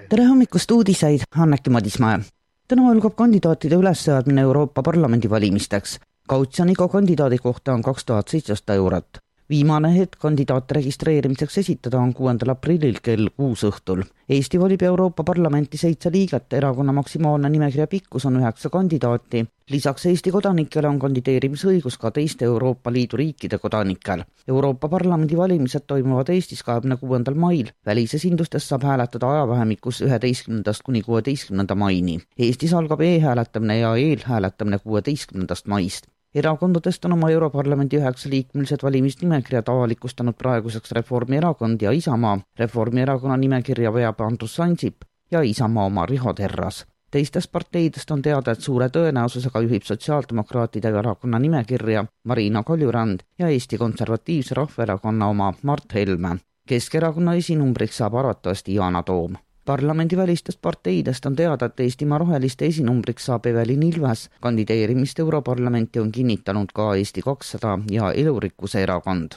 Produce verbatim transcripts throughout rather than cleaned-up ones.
Tere hommikust uudiseid, Anneki Madismäe. Täna algab kandidaatide ülesseadmine Euroopa Parlamendi valimisteks. Kautsjon iga kandidaadi kohta on kaks tuhat seitsesada eurot. Viimane hetk kandidaate registreerimiseks esitada on kuuendal aprillil kell kuus õhtul. Eesti valib Euroopa Parlamenti seitse liiget, erakonna maksimaalne nimekirja pikkus on üheksa kandidaati. Lisaks Eesti kodanikele on kandideerimisõigus ka teiste Euroopa Liidu riikide kodanikel. Euroopa Parlamendi valimised toimuvad Eestis kahekümne kuuendal mail. Välisesindustes saab hääletada ajavahemikus üheteistkümnendast kuni kuueteistkümnenda maini. Eestis algab e-hääletamine ja eelhääletamine kuueteistkümnendast maist. Erakondadest on oma Europarlamendi üheksa liikmelised valimisnimekirjad avalikustanud praeguseks Reformierakond ja Isamaa. Reformierakonna nimekirja veab Andrus Ansip ja Isamaa oma Riho Terras. Teistest parteidest on teada, et suure tõenäosusega juhib sotsiaaldemokraatide erakonna nimekirja Marina Kaljurand ja Eesti Konservatiivse Rahvaerakonna oma Mart Helme. Keskerakonna esinumbriks saab arvatavasti Yana Toom. Parlamendivälistest parteidest on teada, et Eestimaa roheliste esinumbriks saab Evelin Ilves. Kandideerimist Europarlamenti on kinnitanud ka Eesti kakssada ja Elurikkuse erakond.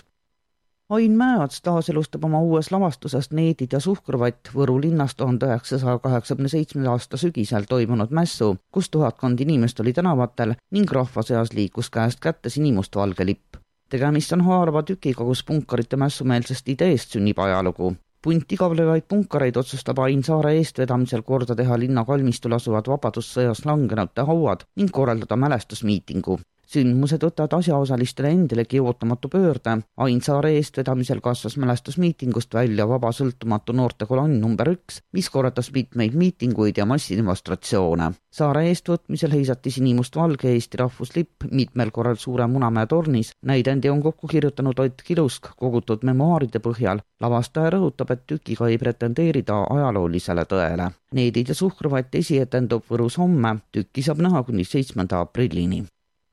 Ain Mäeots taaselustab oma uues lavastusest Needid ja suhkruvatt Võru linnas tuhande üheksasaja kaheksakümne seitsmenda aasta sügisel toimunud mässu, kus tuhatkond inimest oli tänavatel ning rahva seas liikus käest kätte sinimustvalge lipp. Tegemist on haarava tükiga, kus punkarite mässumeelsest ideest sünnib ajalugu. Punti kavlevaid punkareid otsustab Ain Saare eestvedamisel korda teha linna kalmistul asuvad vabadussõjas langenute hauad ning korraldada mälestusmiitingu. Sündmused võtavad asjaosalistele endilegi ootamatu pöörde. Ain Saare eestvedamisel kasvas mälestusmiitingust välja vaba sõltumatu noortekolonn number üks, mis korratas mitmeid miitinguid ja massidemonstratsioone. Saare eestvõtmisel heisati sinimustvalge Eesti rahvuslipp mitmel korral Suure Munamäe tornis. Näidendi on kokku kirjutanud Ott Kilusk kogutud memoaaride põhjal. Lavastaja rõhutab, et tükiga ei pretendeerida ajaloolisele tõele. Needid ja suhkruvatt esietendub Võrus homme. Tükki saab näha kuni seitsmenda aprillini.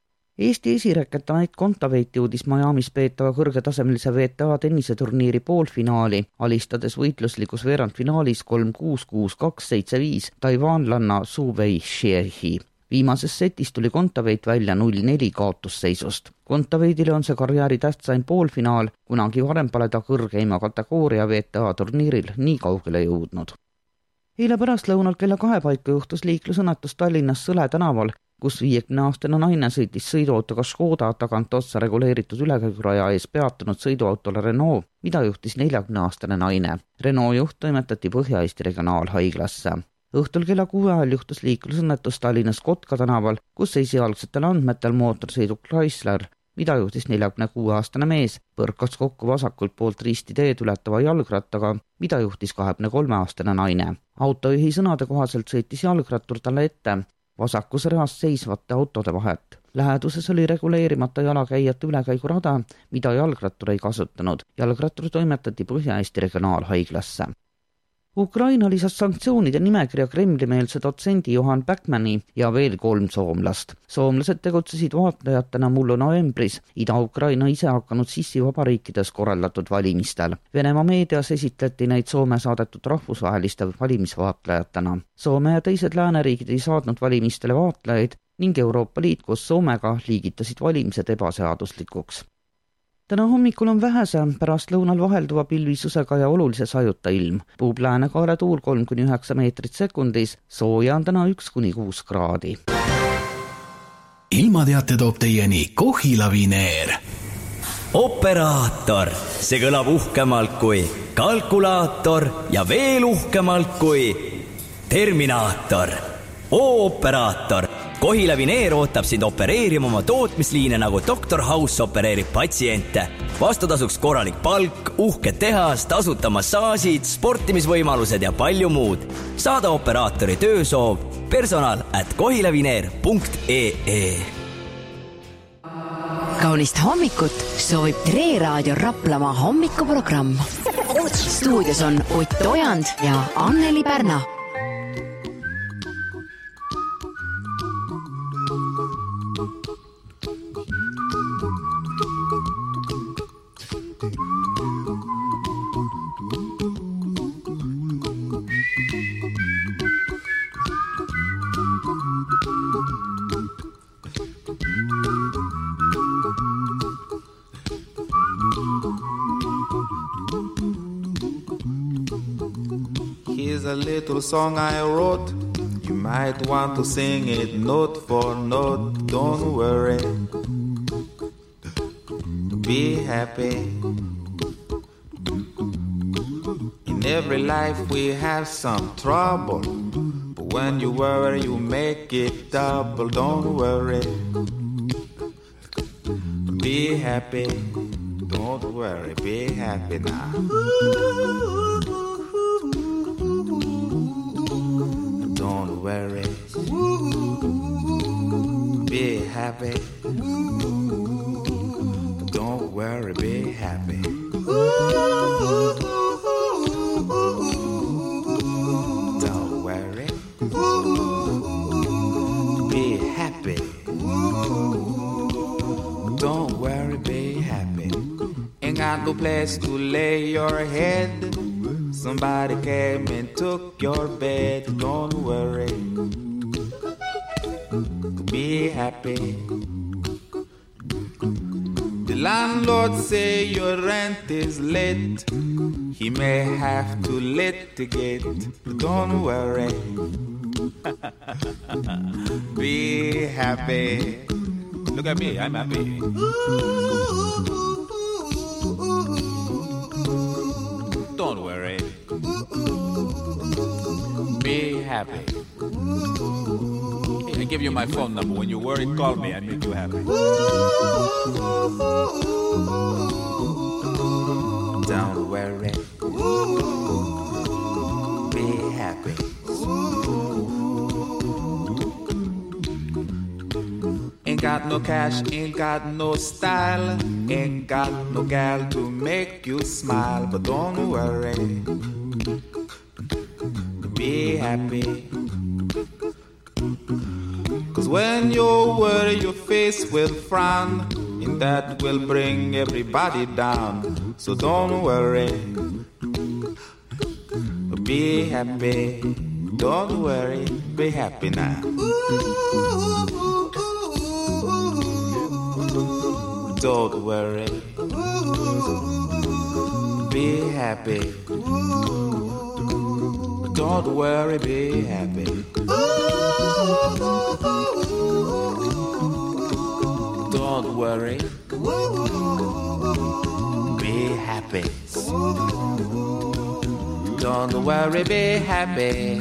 Eesti esireketa Ait Kontaveit jõudis Miamis peetava kõrgetasemelise V T A tenniseturniiri poolfinaali, alistades võitluslikus veerandfinaalis kolm kuus, kuus kaks, seitse viis taiwanlanna Su Wei Xiehi. Viimases setis tuli Kontaveit välja null neli kaotusseisust. Kontaveidile on see karjääri tähtsaim poolfinaal, kunagi varem pole ta kõrgeima kategooria V T A turniiril nii kaugele jõudnud. Eile pärast lõunal kella kahe paiku juhtus liiklusõnnetus Tallinnas Sõle tänaval, kus viiekümneaastane naine sõitis sõiduautoga Škoda tagant otsa reguleeritud ülekäiguraja ees peatunud sõiduautole Renault, mida juhtis neljakümneaastane naine. Renault juht toimetati Põhja-Eesti regionaalhaiglasse. Õhtul kella kuue ajal juhtus liiklusõnnetus Tallinnas Kotka tänaval, kus esialgsetel andmetel mootorsõiduk Chrysler, mida juhtis neljakümne kuue aastane mees, põrkas kokku vasakult poolt risti teed ületava jalgrattaga, mida juhtis kahekümne kolme aastane naine. Autojuhi sõnade kohaselt sõitis jalgrattur talle ette vasakus reas seisvate autode vahet. Läheduses oli reguleerimata jalakäijate ülekäigurada, mida jalgrattur ei kasutanud. Jalgrattur toimetati Põhja-Eesti regionaalhaiglasse. Ukraina lisas sanktsioonide nimekirja Kremli-meelse dotsendi Johan Backmani ja veel kolm soomlast. Soomlased tegutsesid vaatlejatena mullu novembris Ida-Ukraina ise hakanud sissi vabariikides korraldatud valimistel. Venemaa meedias esitleti neid Soome saadetud rahvusvaheliste valimisvaatlejatena. Soome ja teised lääneriigid ei saadnud valimistele vaatlejaid ning Euroopa Liit koos Soomega liigitasid valimised ebaseaduslikuks. Täna hommikul on vähese pärast lõunal vahelduva pilvisusega ja olulise sajuta ilm. Puub läänekaare tuul kolm kuni üheksa meetrit sekundis, sooja on täna üks kuni kuus kraadi. Ilmateate toob teieni Kohila Vineer. Operaator, see kõlab uhkemalt kui kalkulaator ja veel uhkemalt kui terminaator. O-operaator. Kohila Vineer ootab sind opereerima oma tootmisliine, nagu doktor House opereerib patsiente. Vastutasuks korralik palk, uhke tehas, tasuta massaasid, sportimisvõimalused ja palju muud. Saada operaatori töösoov personal at kohilavineer punkt ee. Kaunist hommikut soovib Tre Raadio Raplamaa hommikuprogramm. Stuudios on Ott Ojand ja Anneli Pärna. a little song I wrote. You might want to sing it note for note. Don't worry, be happy. In every life we have some trouble, but when you worry you make it double. Don't worry, be happy. Don't worry, be happy now. Don't worry, be happy. Don't worry, be happy. Don't worry, be happy. Don't worry, be happy. Ain't got no place to lay your head. Somebody came and took your bed. Don't worry, be happy. The landlord say your rent is late. He may have to litigate. Don't worry, be happy. Look at me, I'm happy. Don't worry, be happy. I give you my phone number. When you worry, call me. I make you happy. Don't worry, be happy. Ain't got no cash, ain't got no style, ain't got no gal to make you smile. But don't worry, be happy. Cause when you worry your face will frown, and that will bring everybody down. So don't worry, be happy. Don't worry, be happy now. Don't worry, be happy. Don't worry, be happy. Don't worry, be happy. Don't worry, be happy.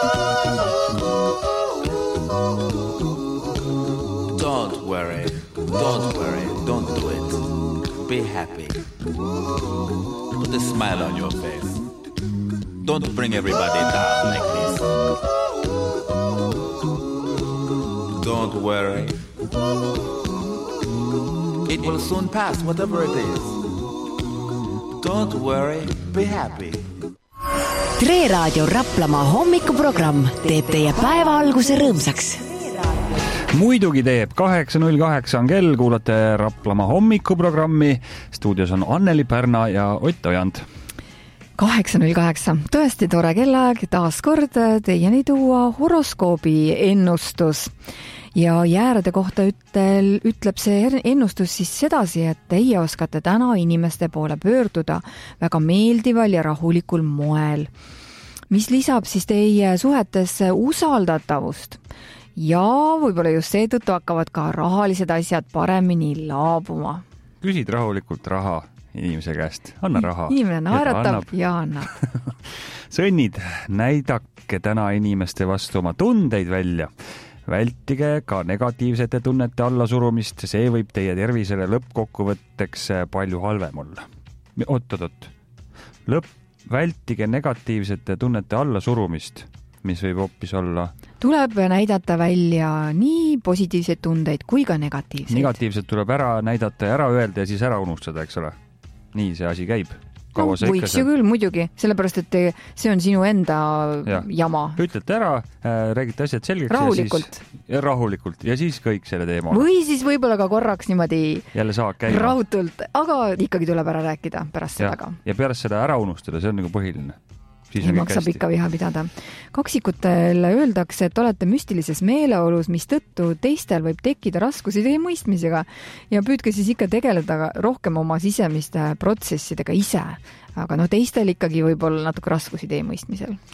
Don't worry, don't worry, don't do it. Be happy. Put a smile on your face. Don't bring everybody down like this. Don't worry. It will soon pass, whatever it is. Don't worry, be happy. Tre Raadio Raplamaa hommikuprogramm teeb teie päeva alguse rõõmsaks. Muidugi teeb, kaheksa null kaheksa on kell, kuulate Raplamaa hommikuprogrammi. Stuudios on Anneli Pärna ja Ott Ojand. kaheksa null kaheksa, tõesti tore kellaeg, taas kord teieni tuua horoskoobi ennustus. Ja jäärade kohta ütel, ütleb see ennustus siis sedasi, et teie oskate täna inimeste poole pöörduda väga meeldival ja rahulikul moel, mis lisab siis teie suhetesse usaldatavust. Ja võib-olla just seetõttu hakkavad ka rahalised asjad paremini laabuma. Küsid rahulikult raha inimese käest. Anna raha. Inimene naeratab ja annab. Sõnnid, näidake täna inimeste vastu oma tundeid välja. Vältige ka negatiivsete tunnete allasurumist, see võib teie tervisele lõppkokkuvõtteks palju halvem olla. Oot, oot, oot. Lõpp, vältige negatiivsete tunnete allasurumist, mis võib hoopis olla. Tuleb näidata välja nii positiivseid tundeid kui ka negatiivseid. Negatiivselt tuleb ära näidata ja ära öelda ja siis ära unustada, eks ole. Nii see asi käib. No, võiks ju küll muidugi, sellepärast, et see on sinu enda ja. Jama. Ütlete ära, räägite asjad selgeks. Rahulikult. Ja, siis, ja rahulikult. Ja siis kõik selle teema. Või siis võib-olla ka korraks niimoodi jälle saab käima. Rahutult, aga ikkagi tuleb ära rääkida pärast ja. Seda ka. Ja pärast seda ära unustada, see on nagu põhiline. Ei maksab hästi. Ikka viha pidada. Kaksikutele öeldakse, et olete müstilises meeleolus, mis tõttu teistel võib tekkida raskusi teie mõistmisega ja püüdke siis ikka tegeleda rohkem oma sisemiste protsessidega ise. Aga no teistel ikkagi võib olla natuke raskusi teie mõistmisel.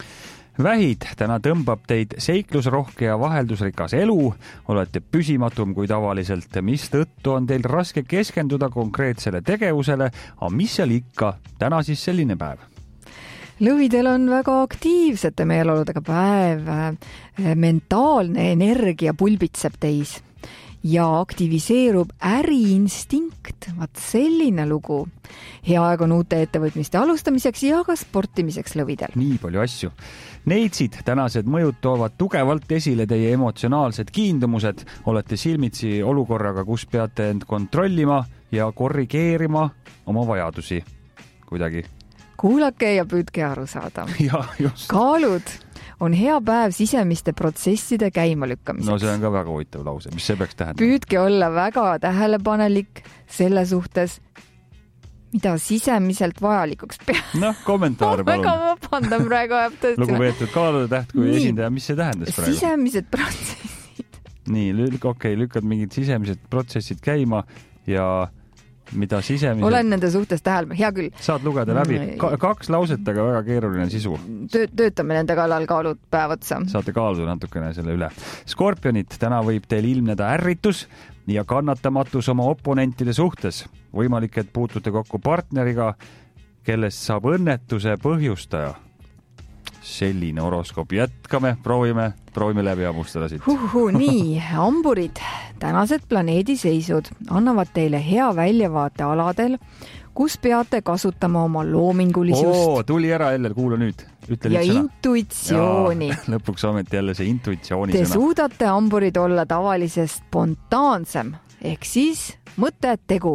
Vähid, täna tõmbab teid seiklusrohke ja vaheldusrikas elu, olete püsimatum kui tavaliselt, mis tõttu on teil raske keskenduda konkreetsele tegevusele, aga mis seal ikka, täna siis selline päev. Lõvidel on väga aktiivsete meeleoludega päev, mentaalne energia pulbitseb teis ja aktiviseerub äriinstinkt, vaat selline lugu. Hea aeg on uute ettevõtmiste alustamiseks ja ka sportimiseks lõvidel. Nii palju asju. Neitsid, tänased mõjud toovad tugevalt esile teie emotsionaalsed kiindumused, olete silmitsi olukorraga, kus peate end kontrollima ja korrigeerima oma vajadusi kuidagi. Kuulake ja püüdke aru saada. Ja, just. Kaalud on hea päev sisemiste protsesside käimalükkamiseks. No see on ka väga huvitav lause. Mis see peaks tähendama? Püüdke olla väga tähelepanelik selle suhtes, mida sisemiselt vajalikuks peab. Noh, kommentaar palun. Väga vabandan praegu ajab tõesti. Lugupeetud kaalude täht kui Nii. esindaja, mis see tähendas praegu? Sisemised protsessid. Nii, okei, okay, lükkad mingid sisemised protsessid käima ja mida sisemiselt... Olen nende suhtes tähelma, hea küll. Saad lugeda läbi. Ka kaks lauset, aga väga keeruline sisu. Tö töötame nende kallal kaalud päevotsa. Saate kaaluda natukene selle üle. Skorpionid, täna võib teil ilmneda ärritus ja kannatamatus oma oponentide suhtes. Võimalik, et puutute kokku partneriga, kellest saab õnnetuse põhjustaja. Selline horoskoop. Jätkame, proovime, proovime läbi amustada siit. Huhu, nii, amburid, tänased planeediseisud annavad teile hea väljavaate aladel, kus peate kasutama oma loomingulisust. Oo, tuli ära jälle, kuula nüüd. Ütle ja intuitsiooni. Ja, lõpuks ometi jälle see intuitsiooni Te sõna. suudate amburid olla tavalisest spontaansem, ehk siis mõte tegu.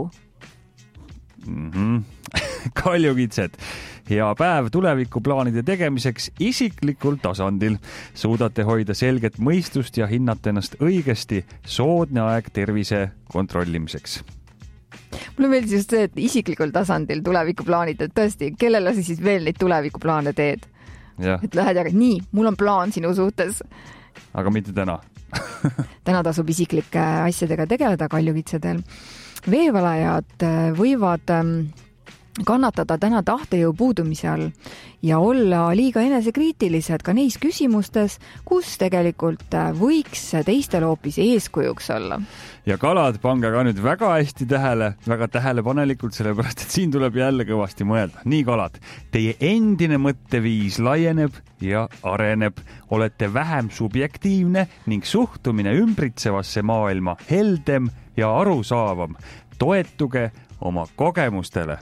Mm-hmm. Kaljukitsed. Hea päev tulevikuplaanide tegemiseks isiklikul tasandil. Suudate hoida selget mõistust ja hinnata ennast õigesti. Soodne aeg tervise kontrollimiseks. Mulle meeldis just see, et isiklikul tasandil tulevikuplaanid, et tõesti, kellele sa siis veel neid tulevikuplaane teed? Ja. Et lähed ja nii, mul on plaan sinu suhtes. Aga mitte täna. Täna tasub isiklike asjadega tegeleda kaljukitsedel. Veevalajad võivad kannatada täna tahtejõu puudumise all ja olla liiga enesekriitilised ka neis küsimustes, kus tegelikult võiks teistel hoopis eeskujuks olla. Ja kalad, pange ka nüüd väga hästi tähele, väga tähelepanelikult, sellepärast, et siin tuleb jälle kõvasti mõelda. Nii kalad, teie endine mõtteviis laieneb ja areneb. Olete vähem subjektiivne ning suhtumine ümbritsevasse maailma heldem ja arusaavam. Toetuge oma kogemustele.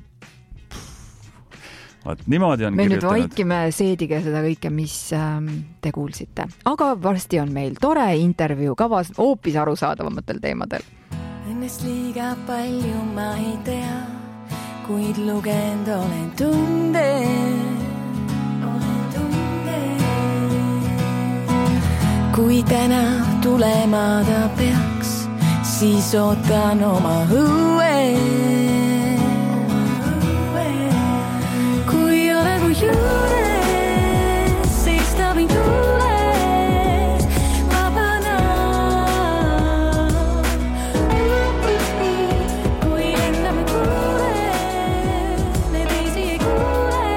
Vaat, niimoodi on me kirjutanud. nüüd vaikime seedige seda kõike, mis ähm, te kuulsite. Aga varsti on meil tore intervjuu kavas hoopis arusaadavamatel teemadel. Õnnest liiga palju ma ei tea, kuid lugend olen tunde. Olen tunde. Kui täna tulema ta peaks, siis ootan oma õue. Juures, siis ta mind tules, vabana. Kui enda me kuule, me teisi ei kuule,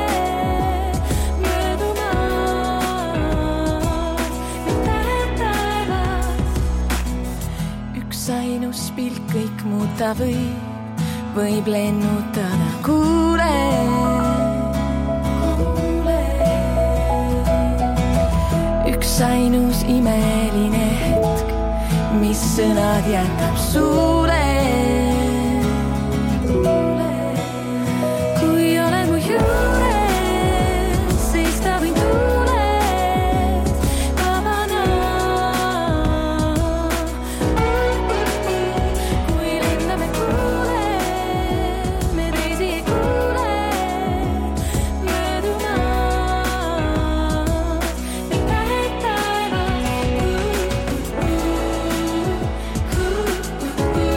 möödumas, nüüd tähed taevas. Üks ainus pilk kõik muuta võib, võib lennutada kuule. Ainus imeline hetk, mis sõnad jätab suule. Kui olen mu juures, siis ta mind tules, vabana. Kui lendame kuule, me teisi ei kuule, möödumas. Ooh, ooh, ooh.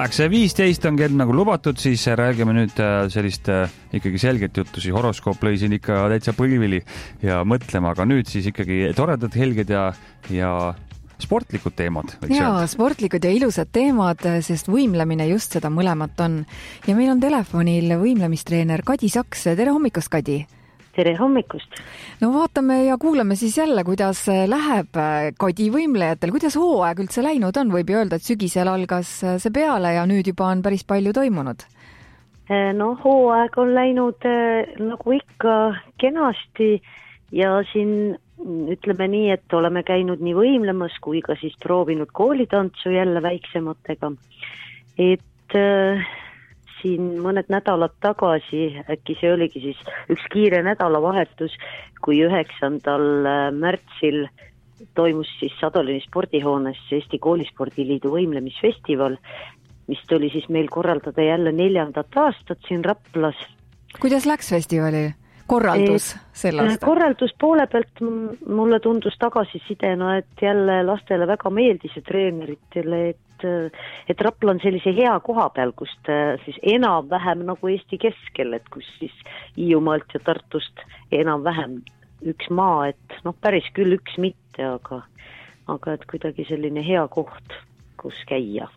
kaheksa viisteist on kell nagu lubatud, siis räägime nüüd sellist ikkagi selget juttu, siis horoskoop lõi siin ikka täitsa põlvili ja mõtlema, aga nüüd siis ikkagi toredad, helged ja, ja sportlikud teemad. Jaa, sportlikud ja ilusad teemad, sest võimlemine just seda mõlemat on. Ja meil on telefonil võimlemistreener Kadi Saks. Tere hommikust, Kadi! Tere hommikust! No vaatame ja kuulame siis jälle, kuidas läheb Kadi võimlejatel. Kuidas hooaeg üldse läinud on? Võib öelda, et sügisel algas see peale ja nüüd juba on päris palju toimunud. No hooaeg on läinud nagu ikka kenasti ja siin ütleme nii, et oleme käinud nii võimlemas kui ka siis proovinud koolitantsu jälle väiksematega. Et äh, siin mõned nädalad tagasi, äkki see oligi siis üks kiire nädalavahetus, kui üheksandal märtsil toimus siis Sadolini spordihoones Eesti Koolispordiliidu võimlemisfestival, mis tuli siis meil korraldada jälle neljandat aastat siin Raplas. Kuidas läks festivali? Korraldus sel aastal? Korraldus poole pealt mulle tundus tagasisidena, et jälle lastele väga meeldis ja treeneritele, et, et Rapla on sellise hea koha peal, kust siis enam vähem nagu Eesti keskel, et kus siis Hiiumaalt ja Tartust enam vähem üks maa, et noh, päris küll üks mitte, aga, aga et kuidagi selline hea koht, kus käia.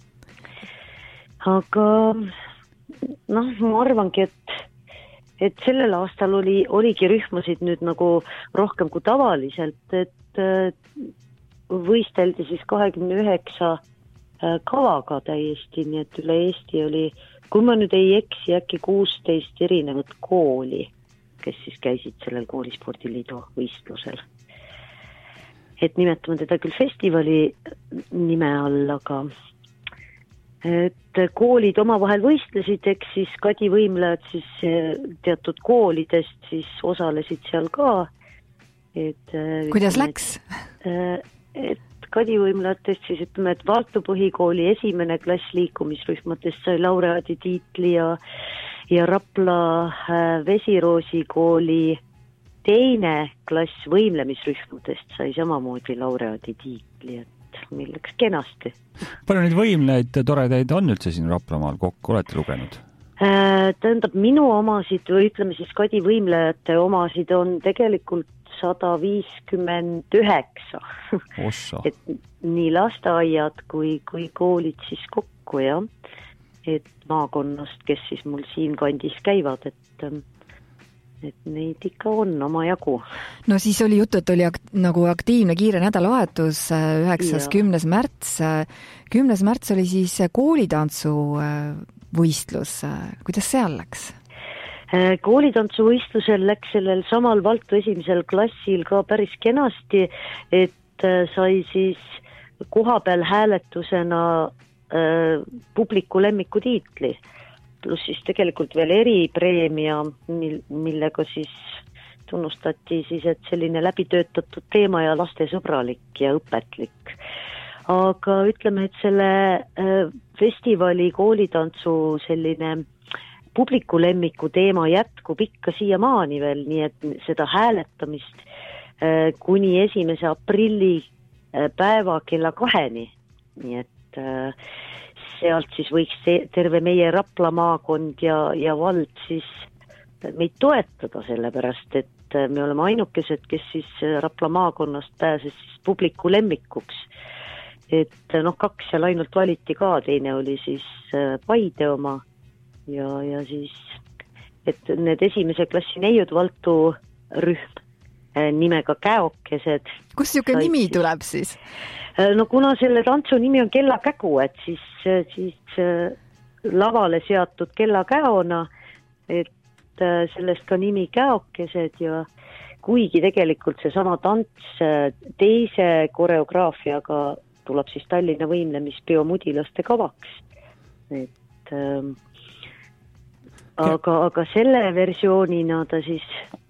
Aga noh, ma arvangi, et et sellel aastal oli, oligi rühmasid nüüd nagu rohkem kui tavaliselt, et võisteldi siis kahekümne üheksa kavaga täiesti, nii et üle Eesti oli, kui ma nüüd ei eksi, äkki kuusteist erinevat kooli, kes siis käisid sellel Koolispordiliidu võistlusel. Et nimetame teda küll festivali nime all, aga et koolid omavahel võistlesid, eks siis Kadi võimlejad siis teatud koolidest siis osalesid seal ka. Et, kuidas läks? Et, et Kadi võimlejatest siis ütleme, et Valtu põhikooli esimene klass liikumisrühmadest sai laureaadi tiitli ja, ja Rapla Vesiroosi kooli teine klass võimlemisrühmadest sai samamoodi laureaadi tiitli, et meil läks kenasti. Palju neid võimleid toredaid on üldse siin Raplamaal kokku, olete lugenud? Tähendab, minu omasid või ütleme siis Kadi võimlejate omasid on tegelikult sada viiskümmend üheksa. Ossa. Et nii lasteaiad kui, kui koolid siis kokku, jah. Et maakonnast, kes siis mul siin kandis käivad, et et neid ikka on oma jagu. No siis oli juttu, et oli akt, nagu aktiivne kiire nädalavahetus, üheksas kümnes märts. kümnes märts oli siis koolitantsu võistlus. Kuidas seal läks? Koolitantsu võistlusel läks sellel samal Valtu esimesel klassil ka päris kenasti, et sai siis kohapeal hääletusena publiku lemmiku tiitli. Pluss siis tegelikult veel eripreemia, millega siis tunnustati siis, et selline läbitöötatud teema ja lastesõbralik ja õpetlik. Aga ütleme, et selle festivali koolitantsu selline publiku lemmiku teema jätkub ikka siiamaani veel, nii et seda hääletamist kuni esimese aprilli päeva kella kaheni, nii et sealt siis võiks terve meie Rapla maakond ja, ja vald siis meid toetada, sellepärast, et me oleme ainukesed, kes siis Rapla maakonnast pääses siis publiku lemmikuks. Et noh, kaks seal ainult valiti ka, teine oli siis Paide oma ja, ja siis, et need esimese klassi neiud Valtu rühm nimega Käokesed. Kus siuke nimi tuleb siis? No kuna selle tantsu nimi on kellakägu, et siis, siis lavale seatud kellakäona, et sellest ka nimi Käokesed ja kuigi tegelikult see sama tants teise koreograafiaga tuleb siis Tallinna võimlemispeo mudilaste kavaks. Et, ähm, aga, aga selle versioonina ta siis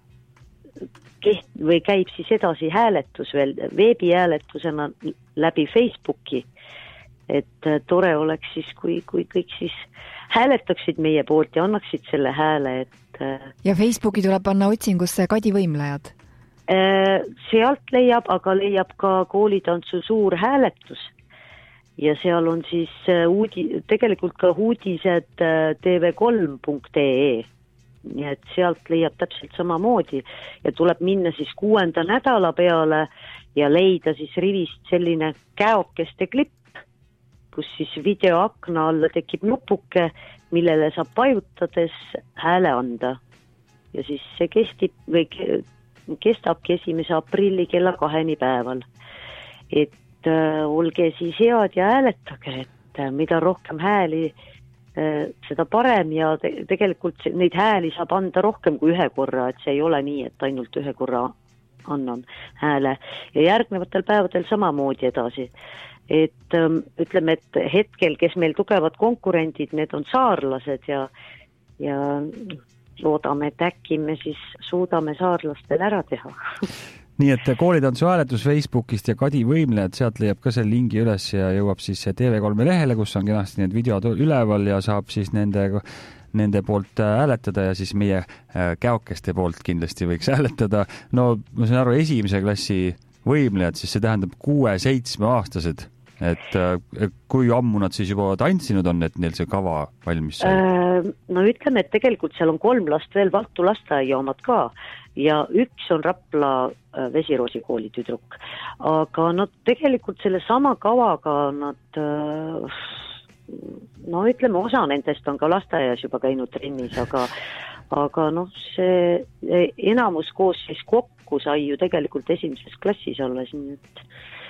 keht- või käib siis edasi hääletus veel veebihääletusena läbi Facebooki, et tore oleks siis, kui, kui kõik siis hääletaksid meie poolt ja annaksid selle hääle, et ja Facebooki tuleb panna otsingusse Kadi võimlejad? Sealt leiab, aga leiab ka koolitantsu suur hääletus, ja seal on siis uudi, tegelikult ka uudised T V kolm punkt ee, nii et sealt leiab täpselt samamoodi ja tuleb minna siis kuuenda nädala peale ja leida siis rivist selline käokeste klipp, kus siis videoakna alla tekib nupuke, millele saab vajutades hääle anda. Ja siis see kestib, või kestabki esimese aprilli kella kaheni päeval. Et äh, olge siis head ja hääletage, et äh, mida rohkem hääli, äh, seda parem ja te tegelikult neid hääli saab anda rohkem kui ühe korra, et see ei ole nii, et ainult ühe korra annan hääle ja järgnevatel päevadel samamoodi edasi. Et ähm, ütleme, et hetkel, kes meil tugevad konkurendid, need on saarlased ja, ja loodame, et äkki me siis suudame saarlastel ära teha. Nii et koolitantsu hääletus Facebookist ja Kadi Võimlejad, sealt leiab ka selle lingi üles ja jõuab siis T V kolm lehele, kus on kenasti need videod üleval ja saab siis nende, nende poolt hääletada ja siis meie käokeste poolt kindlasti võiks hääletada. No ma saan aru, esimese klassi võimlejad, siis see tähendab kuue-seitsme aastased. Et kui ammu nad siis juba tantsinud on, et neil see kava valmis sai? No ütleme, et tegelikult seal on kolm last veel Valtu lasteaia omad ka ja üks on Rapla Vesiroosi kooli tüdruk. Aga nad tegelikult selle sama kavaga nad, no ütleme, osa nendest on ka lasteaias juba käinud trennis, aga, aga noh, see enamus koos siis kokku sai ju tegelikult esimeses klassis alles, nii et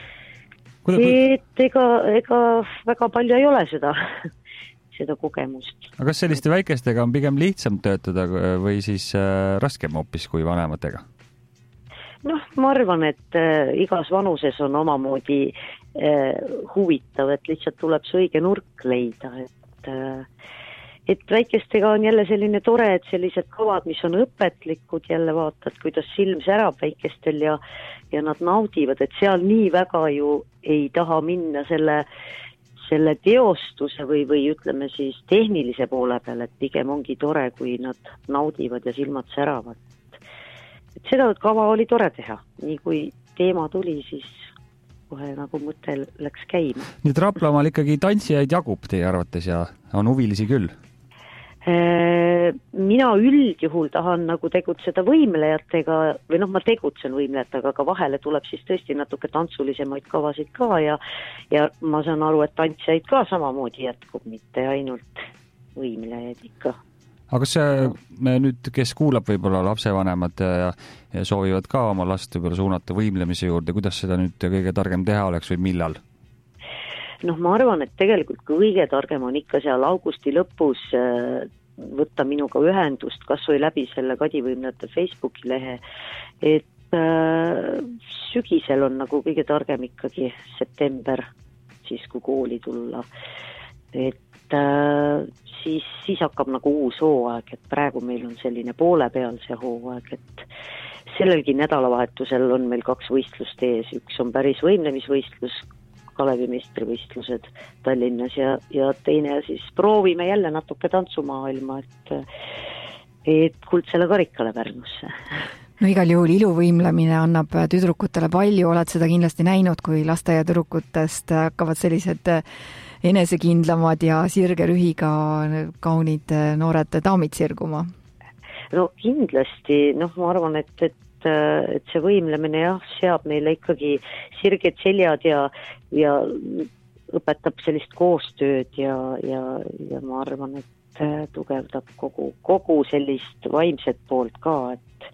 et ega, ega väga palju ei ole seda, seda kogemust. Aga kas selliste väikestega on pigem lihtsam töötada või siis äh, raskem hoopis kui vanematega? Noh, ma arvan, et äh, igas vanuses on omamoodi äh, huvitav, et lihtsalt tuleb see õige nurk leida, et äh, et väikestega on jälle selline tore, et sellised kavad, mis on õpetlikud, jälle vaatad, kuidas silm särab väikestel ja, ja nad naudivad, et seal nii väga ju ei taha minna selle, selle teostuse või, või ütleme siis tehnilise poole peal, et pigem ongi tore, kui nad naudivad ja silmad säravad. Et seda kava oli tore teha, nii kui teema tuli, siis kohe nagu mõte läks käima. Nüüd Raplamaal ikkagi tantsijaid jagub teie arvates ja on huvilisi küll? Mina üldjuhul tahan nagu tegutseda võimlejatega või noh, ma tegutsen võimlejatega, aga vahele tuleb siis tõesti natuke tantsulisemaid kavasid ka ja, ja ma saan aru, et tantsijaid ka samamoodi jätkub, mitte ainult võimlejaid ikka. Aga kas see nüüd, kes kuulab võib-olla lapsevanemad ja, ja soovivad ka oma last võib-olla suunata võimlemise juurde, kuidas seda nüüd kõige targem teha oleks või millal? Noh, ma arvan, et tegelikult kõige targem on ikka seal augusti lõpus võtta minuga ühendust, kas või läbi selle Kadi Võimlejate Facebooki lehe, et äh, sügisel on nagu kõige targem ikkagi september, siis kui kooli tulla. Et äh, siis, siis hakkab nagu uus hooaeg, et praegu meil on selline poole peal see hooaeg, et sellelgi nädalavahetusel on meil kaks võistlust ees, üks on päris võimlemisvõistlus, Kalevi meistrivõistlused Tallinnas ja, ja teine siis proovime jälle natuke tantsumaailma, et, et kuldsele karikale Pärnusse. No igal juhul iluvõimlemine annab tüdrukutele palju, oled seda kindlasti näinud, kui laste ja tüdrukutest hakkavad sellised enesekindlamad ja sirge rühiga kaunid noored daamid sirguma? No kindlasti, noh ma arvan, et, et et see võimlemine jah, seab meile ikkagi sirged seljad ja, ja õpetab sellist koostööd ja, ja, ja ma arvan, et tugevdab kogu, kogu sellist vaimset poolt ka, et,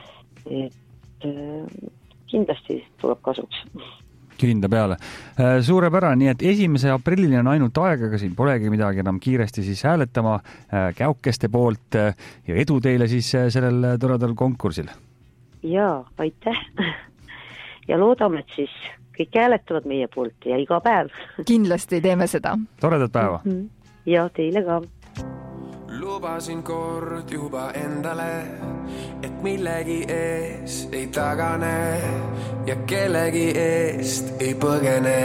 et kindlasti tuleb kasuks. Kinda peale. Suurepärane, nii et esimese aprillini on ainult aeg, aga siin polegi midagi enam kiiresti siis hääletama käukeste poolt ja edu teile siis sellel toredal konkursil. Jaa, aitäh. Ja loodame, et siis kõik hääletavad meie poolt ja iga päev. Kindlasti teeme seda. Toredat päeva. Ja teile ka. Lubasin kord juba endale, et millegi ees ei tagane ja kellegi eest ei põgene.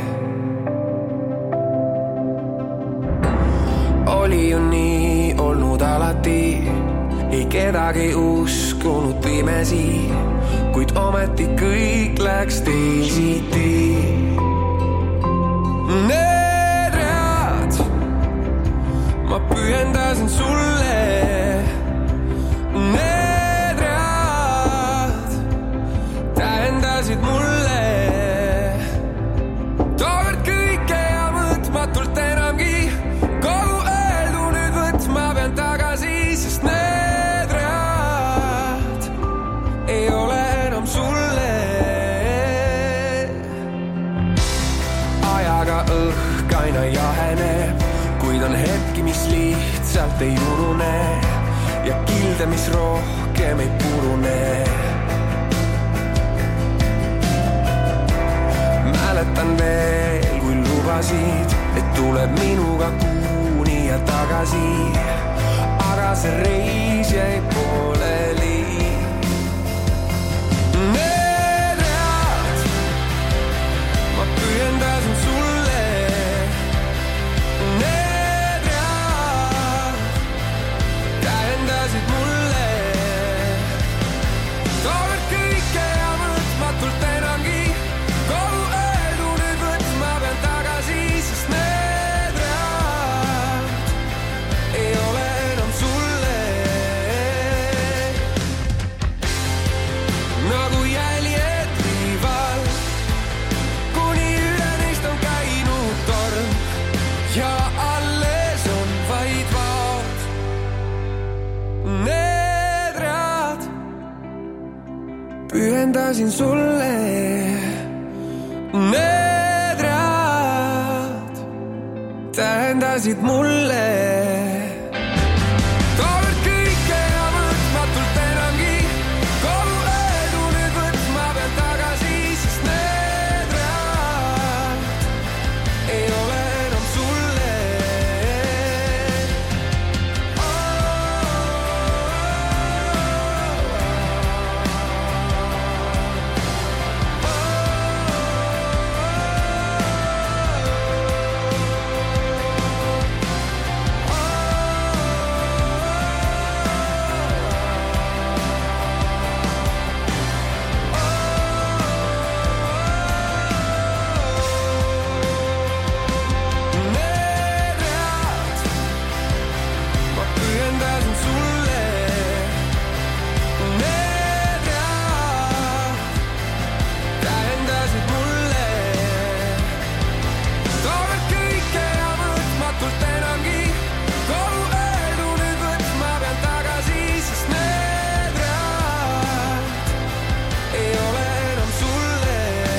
Oli ju nii olnud alati, ei kedagi uskunud pimesi, kuid ometi kõik läks teisiti. Need read ma pühendasin sulle. Need read tähendasid mulle tookord kõike ja mõtmatult enamgi. Kogu öeldu nüüd võtma pean tagasi, sest need read ei ole enam sulle. Ajaga õhk aina jaheneb, kuid on hetki, mis lihtsalt ei unune ja kilde, mis rohkem ei purune. Mäletan veel, kui lubasid, et tuleb minuga kuuni ja tagasi, aga see reis jäi pooleli. Need read ma pühendasin sulle. Need read tähendasid mulle tookord kõike ja mõtmatult enamgi. Kogu öeldu nüüd võtma pean tagasi, sest need read ei ole enam sulle. Nagu jäljed liival, kuni üle neist on käinud torm ja alles on vaid vaad. Need read pühendasin sulle. Need read tähendasid mulle tookord kõike ja mõtmatult enamgi. Kogu öeldu nüüd võtma pean tagasi, sest need read ei ole enam sulle. Need read ma pühendasin sulle. Need read tähendasid mulle tookord kõike ja mõtmatult enamgi. Kogu öeldu nüüd võtma pean tagasi, sest need read ei ole enam sulle.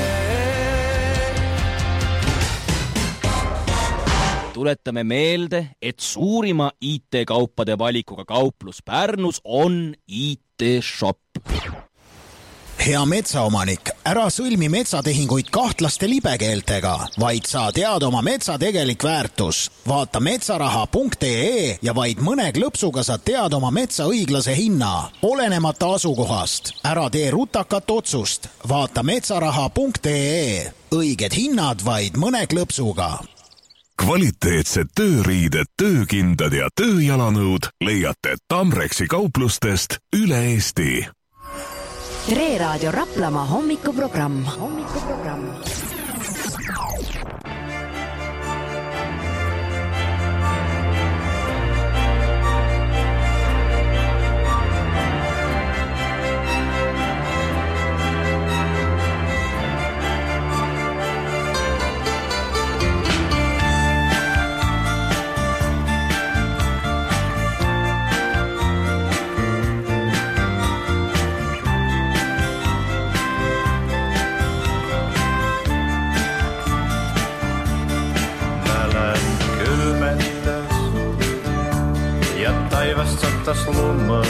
Tuletame meelde, et suurima I T-kaupade valikuga kauplus Pärnus on I T-shop. Hea metsaomanik, ära sõlmi metsatehinguid kahtlaste libekeeltega, vaid saa teada oma metsa tegelik väärtus. Vaata metsaraha punkt ee ja vaid mõne klõpsuga saad teada oma metsa õiglase hinna, olenemata asukohast. Ära tee rutakat otsust. Vaata metsaraha punkt ee. Õiged hinnad vaid mõne klõpsuga. Kvaliteetsed tööriided, töökindad ja tööjalanõud leiate Tamrexi kauplustest üle Eesti. Tre Raadio Raplamaa hommikuprogramm. Hommikuprogramm. Taivast sattas lumma.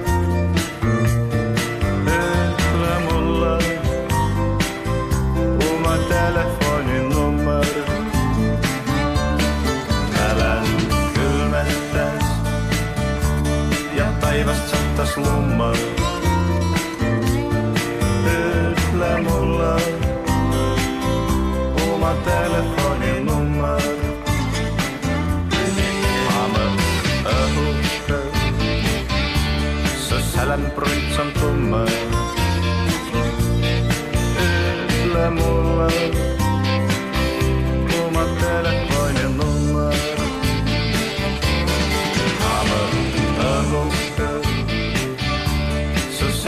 Ütle mulle oma telefoninummer. Mälen külmetes ja taivast sattas lumma. Ütle mulle oma telefoninummer. Sälän pruits on tumme. Ütle mulle oma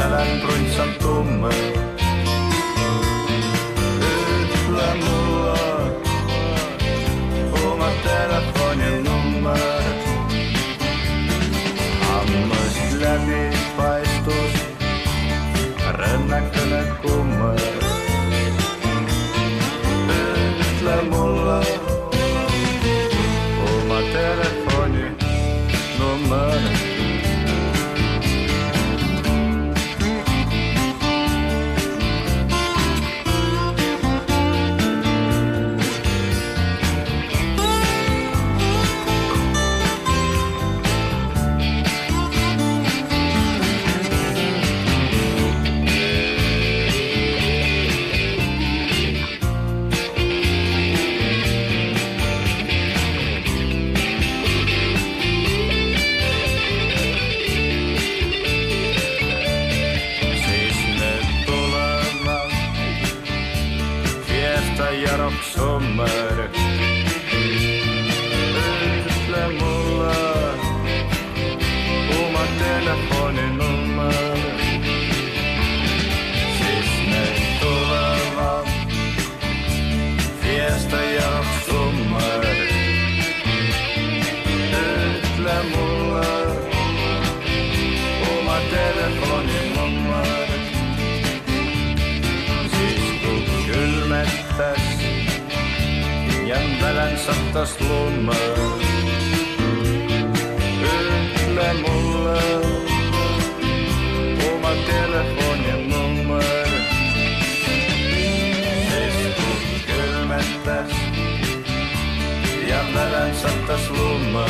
helen prunts on tumme. Ütle mulle oma telefoni nummer. Hammasid läbi paistus rõnnakene kummer. Ütle mulle oma telefoni nummer. Sommer. Ütle mulle oma telefoni nummer. Siis need tulevad fiesta jaoks sommer. Ütle mulle oma telefoni nummer. Siis kui külmetas ja välensatas lumme. Ütle mulle oma telefoni nummer. Sest kui külmetas ja välensatas lumme.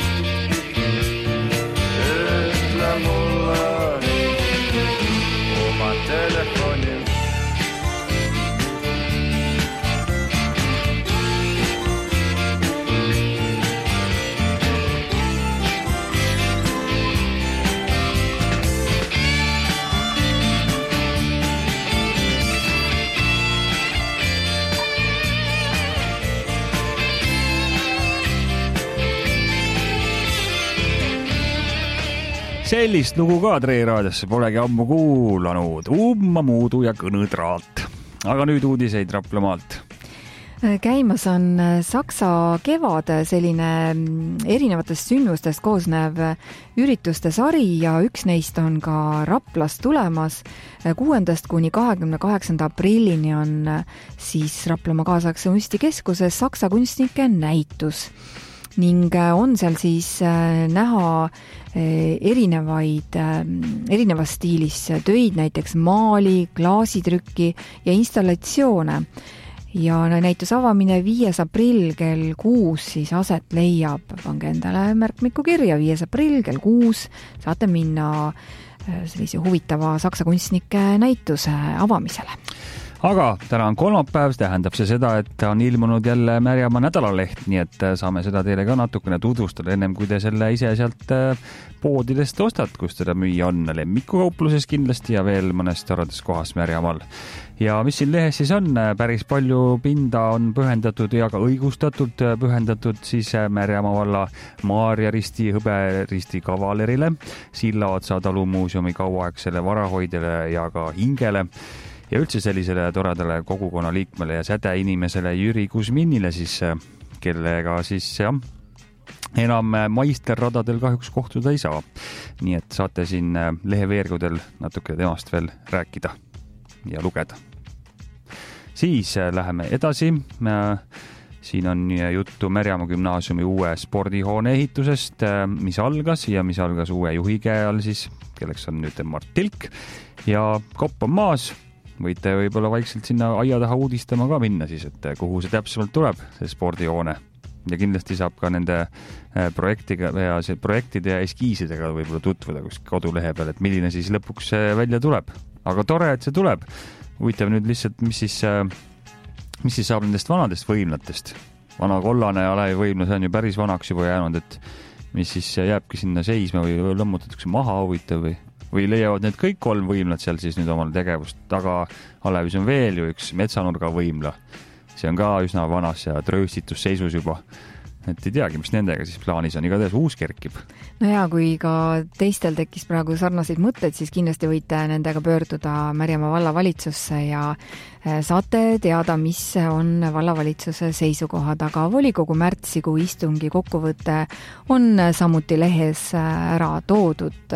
Ütle mulle oma telefoni nummer. Sellist lugu ka Tre raadiosse polegi ammu kuulanud. Umma muudu ja kõnõtraat. Aga nüüd uudiseid Raplamaalt. Käimas on Saksa kevad, selline erinevatest sündmustest koosnev ürituste sari ja üks neist on ka Raplas tulemas. kuuendast kuni kahekümne kaheksanda aprillini on siis Raplamaa kaasaegse kunstikeskuses Saksa kunstnike näitus. Ning on seal siis näha erinevaid, erinevas stiilis töid, näiteks maali, klaasitrükki ja installatsioone. Ja näitus avamine viies aprill kell kuus siis aset leiab. Pange endale märkmiku kirja, viies aprill kell kuus saate minna sellise huvitava Saksa kunstnike näituse avamisele. Aga täna on kolmapäev, tähendab see seda, et on ilmunud jälle Märjamaa nädalaleht, nii et saame seda teile ka natukene tutvustada ennem, kui te selle ise sealt poodidest ostad, kus teda müüa on lemmikukaupluses kindlasti ja veel mõnes toredas kohas Märjamaal. Ja mis siin lehes siis on, päris palju pinda on pühendatud ja ka õigustatult pühendatud siis Märjamaa valla Maarja Risti hõberisti kavalerile, Sillaotsa talumuuseumi kauaaegsele varahoidjale ja ka hingele. Ja üldse sellisele toredale kogukonna liikmele ja sädeinimesele Jüri Kuzminile siis, kellega siis jah, enam maisterradadel kahjuks kohtuda ei saa. Nii et saate siin leheveergudel natuke temast veel rääkida ja lugeda. Siis läheme edasi. Siin on juttu Märjamaa gümnaasiumi uue spordihoone ehitusest, mis algas ja mis algas uue juhi käe all siis, kelleks on nüüd Mart Tilk ja kopp on maas. Võite võib-olla vaikselt sinna aia taha uudistama ka minna siis, et kuhu see täpsemalt tuleb, see spordihoone. Ja kindlasti saab ka nende projektiga ja see projektide ja eskiisidega võib-olla tutvuda kus kodulehe peal, et milline siis lõpuks välja tuleb. Aga tore, et see tuleb. Huvitav nüüd lihtsalt, mis siis, mis siis saab nendest vanadest võimlatest. Vana kollane ja Alevi võimla, see on ju päris vanaks juba jäänud, et mis siis jääbki sinna seisma või lõmmutatakse maha huvitav või või leiavad need kõik kolm võimlat seal siis nüüd omal tegevust. Taga Alevis on veel ju üks metsanurga võimla. See on ka üsna vanas ja trööstitus seisus juba. et ei teagi, mis nendega siis plaanis on, igatahes uus kerkib. No ja kui ka teistel tekkis praegu sarnaseid mõtteid, siis kindlasti võite nendega pöörduda Märjamaa vallavalitsusse ja saate teada, mis on vallavalitsuse seisukohad, aga volikogu märtsikuu istungi kokkuvõte on samuti lehes ära toodud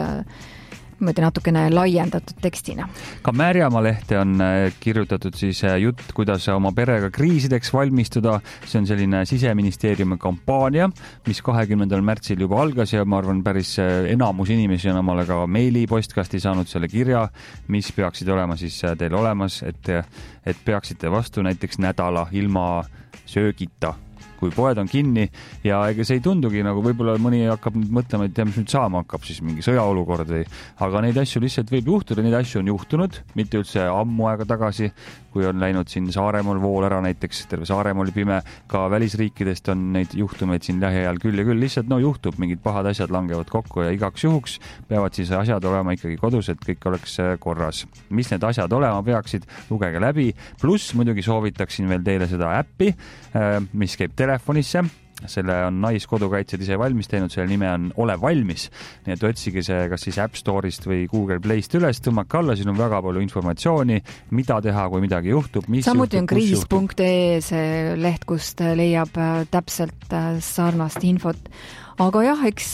natukene laiendatud tekstina. Ka Märjamaa lehte on kirjutatud siis jutt, kuidas oma perega kriisideks valmistuda. See on selline siseministeeriumi kampaania, mis kahekümnendal märtsil juba algas ja ma arvan, päris enamus inimesi on omale ka meili postkasti saanud selle kirja, mis peaksid olema siis teil olemas, et, et peaksite vastu näiteks nädala ilma söögita, kui poed on kinni ja ega see ei tundugi nagu võib-olla mõni hakkab mõtlema, et tea, mis nüüd saama hakkab, siis mingi sõjaolukord või, aga neid asju lihtsalt võib juhtuda, neid asju on juhtunud, mitte üldse ammu aega tagasi, kui on läinud siin Saaremaal vool ära näiteks, terve Saaremaa oli pime, ka välisriikidest on neid juhtumeid siin lähiajal küll ja küll, lihtsalt no juhtub, mingid pahad asjad langevad kokku ja igaks juhuks peavad siis asjad olema ikkagi kodus, et kõik oleks korras. Mis need asjad olema peaksid, lugege läbi, pluss muidugi soovitaksin veel teile seda äppi, mis käib telefonisse. Selle on Naiskodukaitsjad ise valmis teinud, selle nime on Ole valmis. Nii et otsige see kas siis App Store'ist või Google Play'st üles, tõmmake alla, siin on väga palju informatsiooni, mida teha, kui midagi juhtub. Mis samuti juhtub, on kriis punkt ee see leht, kust leiab täpselt sarnast infot. Aga jah, eks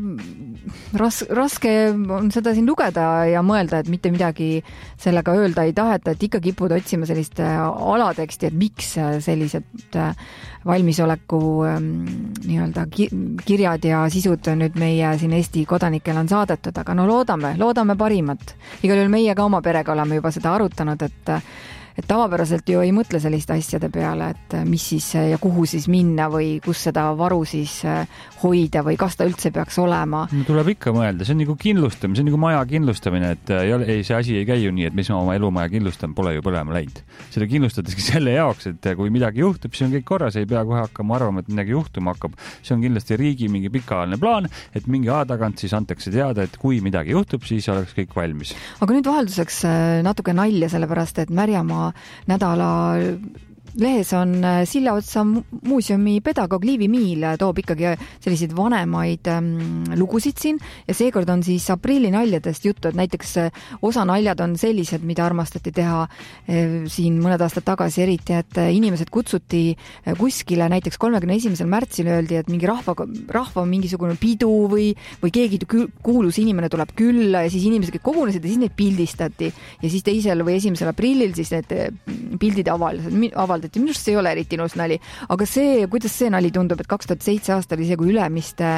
ras, raske on seda siin lugeda ja mõelda, et mitte midagi sellega öelda ei taheta, et ikka kipud otsima sellist alateksti, et miks sellised valmisoleku nii-öelda kirjad ja sisud nüüd meie siin Eesti kodanikel on saadetud, aga no loodame, loodame parimat. Igal juhul meie ka oma perega oleme juba seda arutanud, et et tavapäraselt ju ei mõtle selliste asjade peale, et mis siis ja kuhu siis minna või kus seda varu siis hoida või kas ta üldse peaks olema. Tuleb ikka mõelda, see on nagu kindlustamine, see on nagu maja kindlustamine, et ei, see asi ei käi ju nii, et mis ma oma elumaja kindlustan, pole ju põlema läinud. Seda kindlustateski selle jaoks, et kui midagi juhtub, siis on kõik korras, ei pea kohe hakkama arvama, et midagi juhtuma hakkab. See on kindlasti riigi mingi pikaajaline plaan, et mingi aja tagant siis antakse teada, et kui midagi juhtub, siis oleks kõik valmis. Aga nüüd vahelduseks natuke nalja, sellepärast, et Märjamaa nädala lehes on Sillaotsa muuseumi pedagoog Liivi Miil toob ikkagi selliseid vanemaid lugusid siin ja seekord on siis aprilli naljadest juttu, et näiteks osa naljad on sellised, mida armastati teha siin mõned aastad tagasi eriti, et inimesed kutsuti kuskile, näiteks kolmekümne esimesel märtsil öeldi, et mingi rahva, rahva mingisugune pidu või, või keegi kuulus inimene tuleb külla ja siis inimesed kogunesid ja siis neid pildistati ja siis teisel või esimesel aprillil siis need pildid avaldati. Minu arust see ei ole eriti ilus nali, aga see, kuidas see nali tundub, et kaks tuhat seitse aasta oli see, kui Ülemiste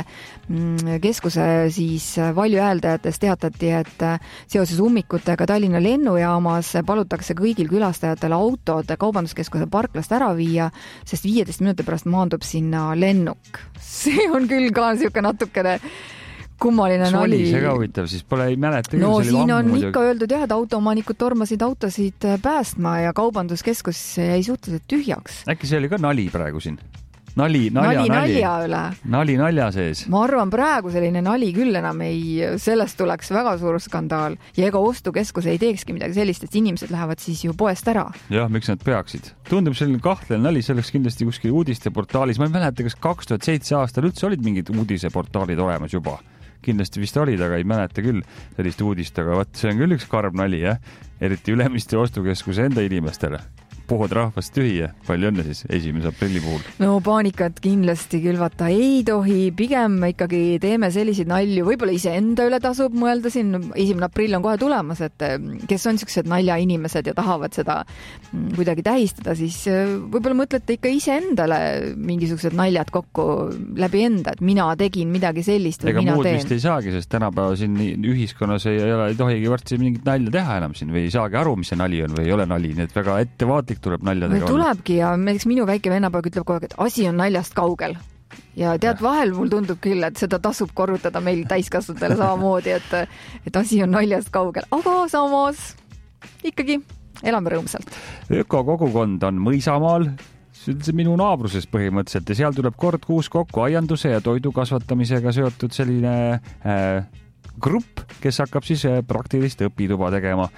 keskuse siis Valju hääldajatest teatati, et seoses ummikutega Tallinna lennujaamas palutakse kõigil külastajatel autod kaubanduskeskuse parklast ära viia, sest viieteist minuti pärast maandub sinna lennuk. See on küll ka niisugune natukene kummaline nali. Oli see ka huvitav, siis pole ei mäleta. No siin on muidugi ikka öeldud jah, et autoomanikud tormasid autosid päästma ja kaubanduskeskus jäi suhteliselt tühjaks. Äkki see oli ka nali praegu siin? Nali, nalja, nali, nali. nalja üle. Nali nalja sees. Ma arvan, praegu selline nali küll enam ei, sellest tuleks väga suur skandaal ja ega ostukeskus ei teekski midagi sellist, et inimesed lähevad siis ju poest ära. Jah, miks nad peaksid? Tundub selline kahtlane nali, see oleks kindlasti kuskil uudisteportaalis. Ma ei mäleta, kas kaks tuhat seitse aastal üldse olid mingid uudiseportaalid olemas juba. Kindlasti vist olid, aga ei mäleta küll sellist uudist, aga võt, see on küll üks karm nali, jah? Eriti Ülemiste ostukeskuse enda inimestele. Puhud rahvast tühja, palju õnne siis esimese aprilli puhul. No paanikat kindlasti külvata ei tohi, pigem ikkagi teeme selliseid nalju, võib-olla ise enda üle tasub mõelda siin, esimene aprill on kohe tulemas, et kes on siuksed nalja inimesed ja tahavad seda kuidagi tähistada, siis võib-olla mõtlete ikka ise endale mingisugused naljad kokku läbi enda, et mina tegin midagi sellist või ega mina muud teen. Vist ei saagi, sest tänapäeva siin ühiskonnas ei, ei, ei tohigi varsti mingit nalja teha enam siin või ei saagi aru, mis see nali on või ei ole nali, nii et väga ettevaatik tuleb naljadega. Tulebki ja näiteks minu väike vennapoeg ütleb kogu aeg, et asi on naljast kaugel. Ja tead, vahel mul tundub küll, et seda tasub korrutada meil täiskasvatele samamoodi, et, et asi on naljast kaugel. Aga samas ikkagi elame rõõmsalt. Ökokogukond on Mõisamaal, see minu naabruses põhimõtteliselt ja seal tuleb kord kuus kokku aianduse ja toidu kasvatamisega seotud selline äh, grupp, kes hakkab siis praktilist õpituba tegema.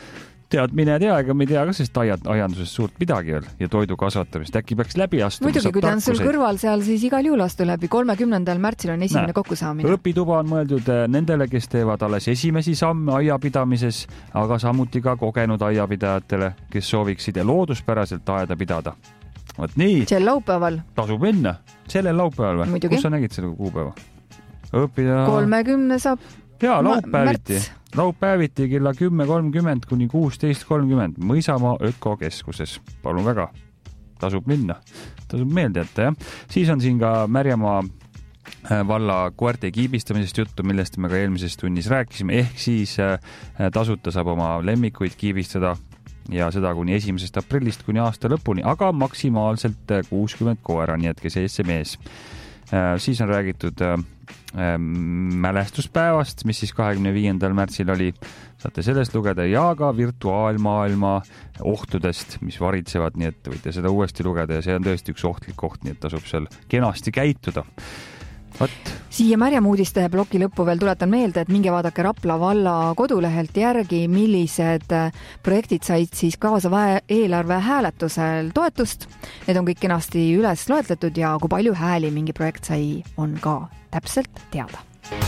tead, mine tea, ega me ei tea ka sellest aiandusest suurt midagi veel ja toidu kasvatamist. Äkki peaks läbi astuma. Muidugi, kui ta on sul kõrval seal, siis igal juhul astu läbi. kolmekümnendal märtsil on esimene kokkusaamine. Õpituba on mõeldud nendele, kes teevad alles esimesi samme aiapidamises, aga samuti ka kogenud aiapidajatele, kes sooviksid looduspäraselt aeda pidada. Võt nii. Sel laupäeval. Tasub minna. Sellel laupäeval või? Muidugi. Kus sa nägid selle kuupäeva? Õppida... kolmekümne saab... Jaa, laupäeviti. Laupäeviti kella kümme kolmkümmend kuni kuusteist kolmkümmend Mõisamaa ökokeskuses. Palun väga, tasub minna. Tasub meelde jätta, jah. Siis on siin ka Märjamaa valla koerte kiibistamisest juttu, millest me ka eelmises tunnis rääkisime. Ehk siis tasuta saab oma lemmikuid kiibistada ja seda kuni esimesest aprillist kuni aasta lõpuni, aga maksimaalselt kuuskümmend koera, nii et kes ees see mees. Siis on räägitud mälestuspäevast, mis siis kahekümne viiendal märtsil oli. Saate sellest lugeda ja ka virtuaalmaailma ohtudest, mis varitsevad, nii et võite seda uuesti lugeda ja see on tõesti üks ohtlik oht, nii et tasub seal kenasti käituda. Võt. Siia Märjam uudiste ploki lõppu veel tuletan meelde, et minge vaadake Rapla valla kodulehelt järgi, millised projektid said siis kaasava eelarve hääletusel toetust. Need on kõik kenasti üles loetletud ja kui palju hääli mingi projekt sai, on ka täpselt teada.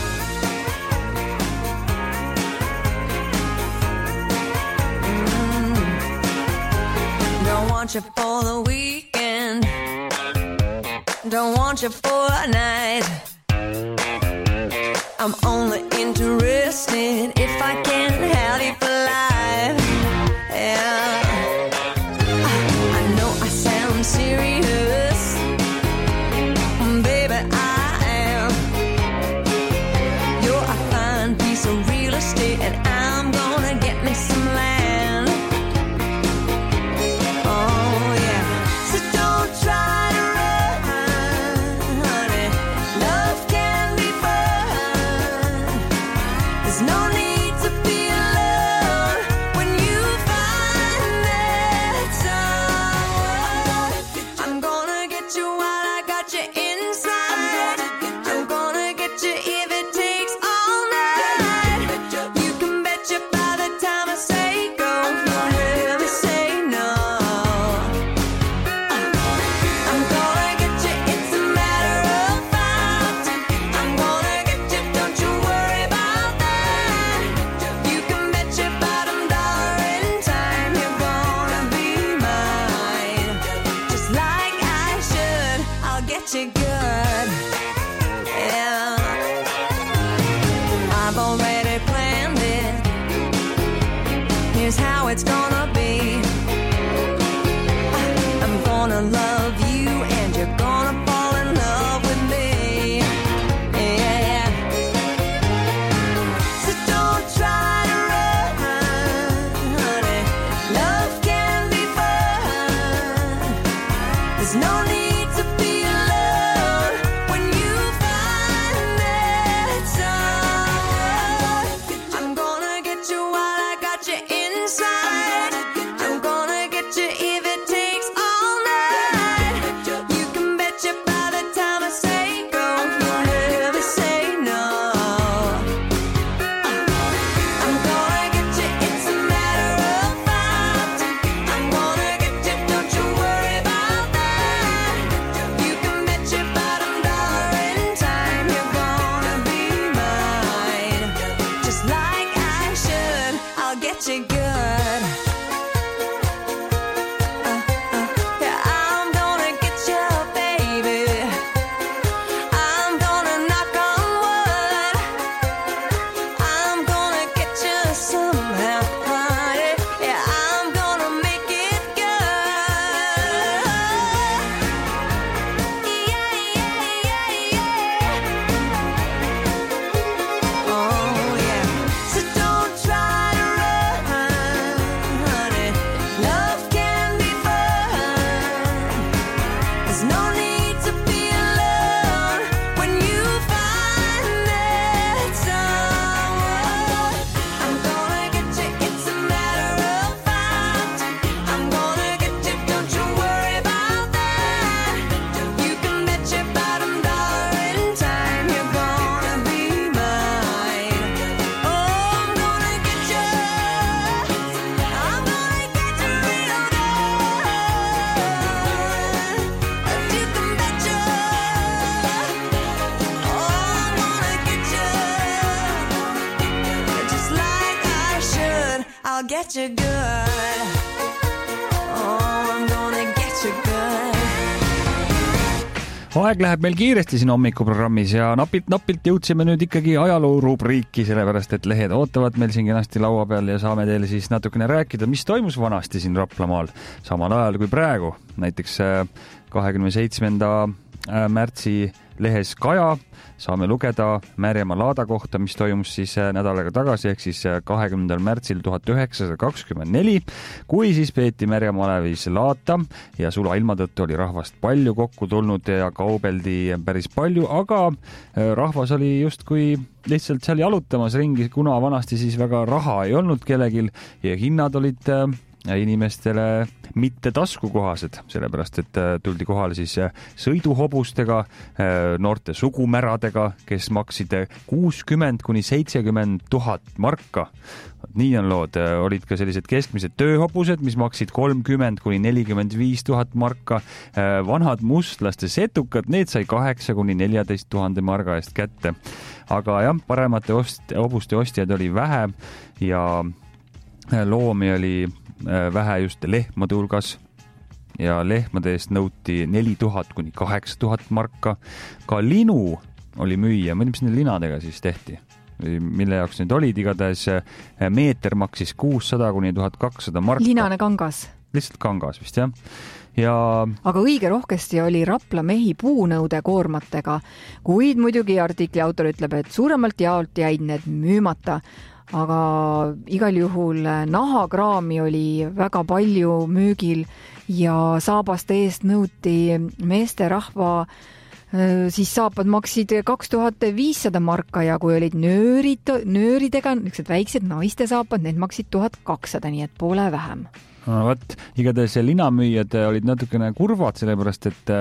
Don't want you for the weekend. Don't want you for a night. I'm only interested if I can have you for life. Yeah. I know I sound serious, baby, I am. You're a fine piece of real estate and I'm gonna get me some land. Oh yeah. So don't try to no need to be alone when you find that someone. I'm gonna get you while I got you inside. I'm gonna get you if it takes all night. You can bet you by the time I say go, you'll never say no. I'm gonna get you, it's a matter of fact. I'm gonna get you, don't you worry about that. You good, yeah. I've already planned it. Here's how it's gonna be. I'm gonna love you and you're gonna fall in love with me. Yeah, yeah. So don't try to run, honey. Love can be fun. There's no need to be inside. I'm gonna get you if it takes all night. You can bet you by the time I say go, you'll never say no. I'm gonna get you, it's a matter of fact. I'm gonna get you, don't you worry about that. You can bet you bottom dollar in time you're gonna be mine. Just like I should, I'll get you good. Oh yeah. So don't try to run. I'll get you good. Oh, I'm gonna get you good. Aeg läheb meil kiiresti siin hommikuprogrammis ja napilt-napilt jõudsime nüüd ikkagi ajaloo rubriiki, sellepärast et lehed ootavad meil siin kenasti laua peal ja saame teile siis natukene rääkida, mis toimus vanasti siin Raplamaal samal ajal kui praegu. Näiteks kahekümne seitsmenda märtsi lehes Kaja saame lugeda Märjamaa laada kohta, mis toimus siis nädalaga tagasi, ehk siis kahekümnendal märtsil tuhat üheksasada kakskümmend neli, kui siis peeti Märjamaa alevis laata ja sula ilma tõttu oli rahvast palju kokku tulnud ja kaubeldi päris palju, aga rahvas oli justkui lihtsalt seal jalutamas ringi, kuna vanasti siis väga raha ei olnud kellegil ja hinnad olid inimestele mitte taskukohased, sellepärast et tuldi kohale siis sõiduhobustega, noorte sugumäradega, kes maksid kuuskümmend kuni seitsekümmend tuhat marka. Nii on lood, olid ka sellised keskmised tööhobused, mis maksid kolmkümmend kuni nelikümmend viis tuhat marka. Vanad mustlaste setukad, need sai kaheksa kuni neljateist tuhande marga eest kätte. Aga jah, paremate ost, hobuste ostjaid oli vähe ja loomi oli vähe just lehmade hulgas ja lehmade eest nõuti neli tuhat kuni kaheksa tuhat marka. Ka linu oli müüa, ma ei tea, mis need linadega siis tehti, mille jaoks need olid, igatahes meeter maksis kuussada kuni tuhat kakssada marka. Linane kangas. Lihtsalt kangas vist, jah. Ja... Aga õige rohkesti oli Rapla mehi puunõude koormatega, kuid muidugi artikli autor ütleb, et suuremalt jaolt jäid need müümata. Aga igal juhul nahakraami oli väga palju müügil ja saabaste eest nõuti meeste rahva, siis saapad maksid kaks tuhat viissada marka ja kui olid nöörid, nööridega, niisugused väiksed naiste saapad, need maksid tuhat kakssada, nii et poole vähem. No, võt, igatahes linamüüjad olid natukene kurvad, sellepärast et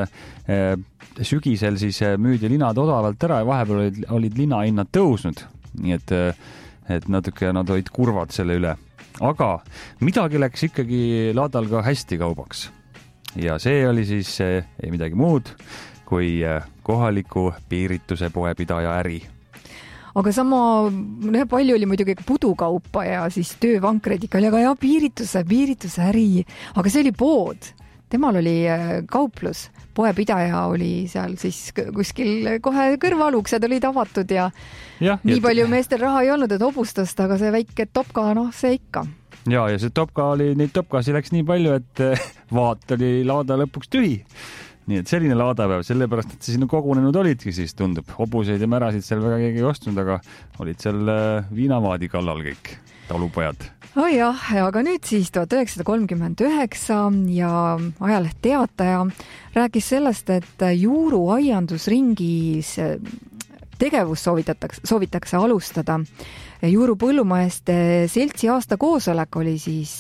sügisel siis müüdi linad odavalt ära ja vahepeal olid, olid linahinnad tõusnud, nii et et natuke nad olid kurvad selle üle. Aga midagi läks ikkagi laadal ka hästi kaubaks. Ja see oli siis ei midagi muud kui kohaliku piirituse poepidaja äri. Aga sama palju oli muidugi pudukaupa ja siis töövankreid ikka oli, aga ja piirituse, piirituse äri. Aga see oli pood. Temal oli kauplus. Poepidaja oli seal siis kuskil kohe kõrvaluksed olid avatud ja, ja nii ja... palju meestel raha ei olnud, et hobustast, aga see väike topka, noh, see ikka. Ja, ja see topka oli, neid topkasi läks nii palju, et vaat oli laada lõpuks tühi. Nii et selline laadapäev, sellepärast, et sinna kogunenud olidki siis, tundub. Hobuseid ja märasid seal väga keegi ei ostnud, aga olid seal viinavaadi kallal kõik talupojad. Oh jah, aga nüüd siis tuhat üheksasada kolmkümmend üheksa ja ajaleht Teataja rääkis sellest, et Juuru aiandusringis tegevus soovitatakse, soovitakse alustada. Juuru põllumeeste seltsi aasta koosolek oli siis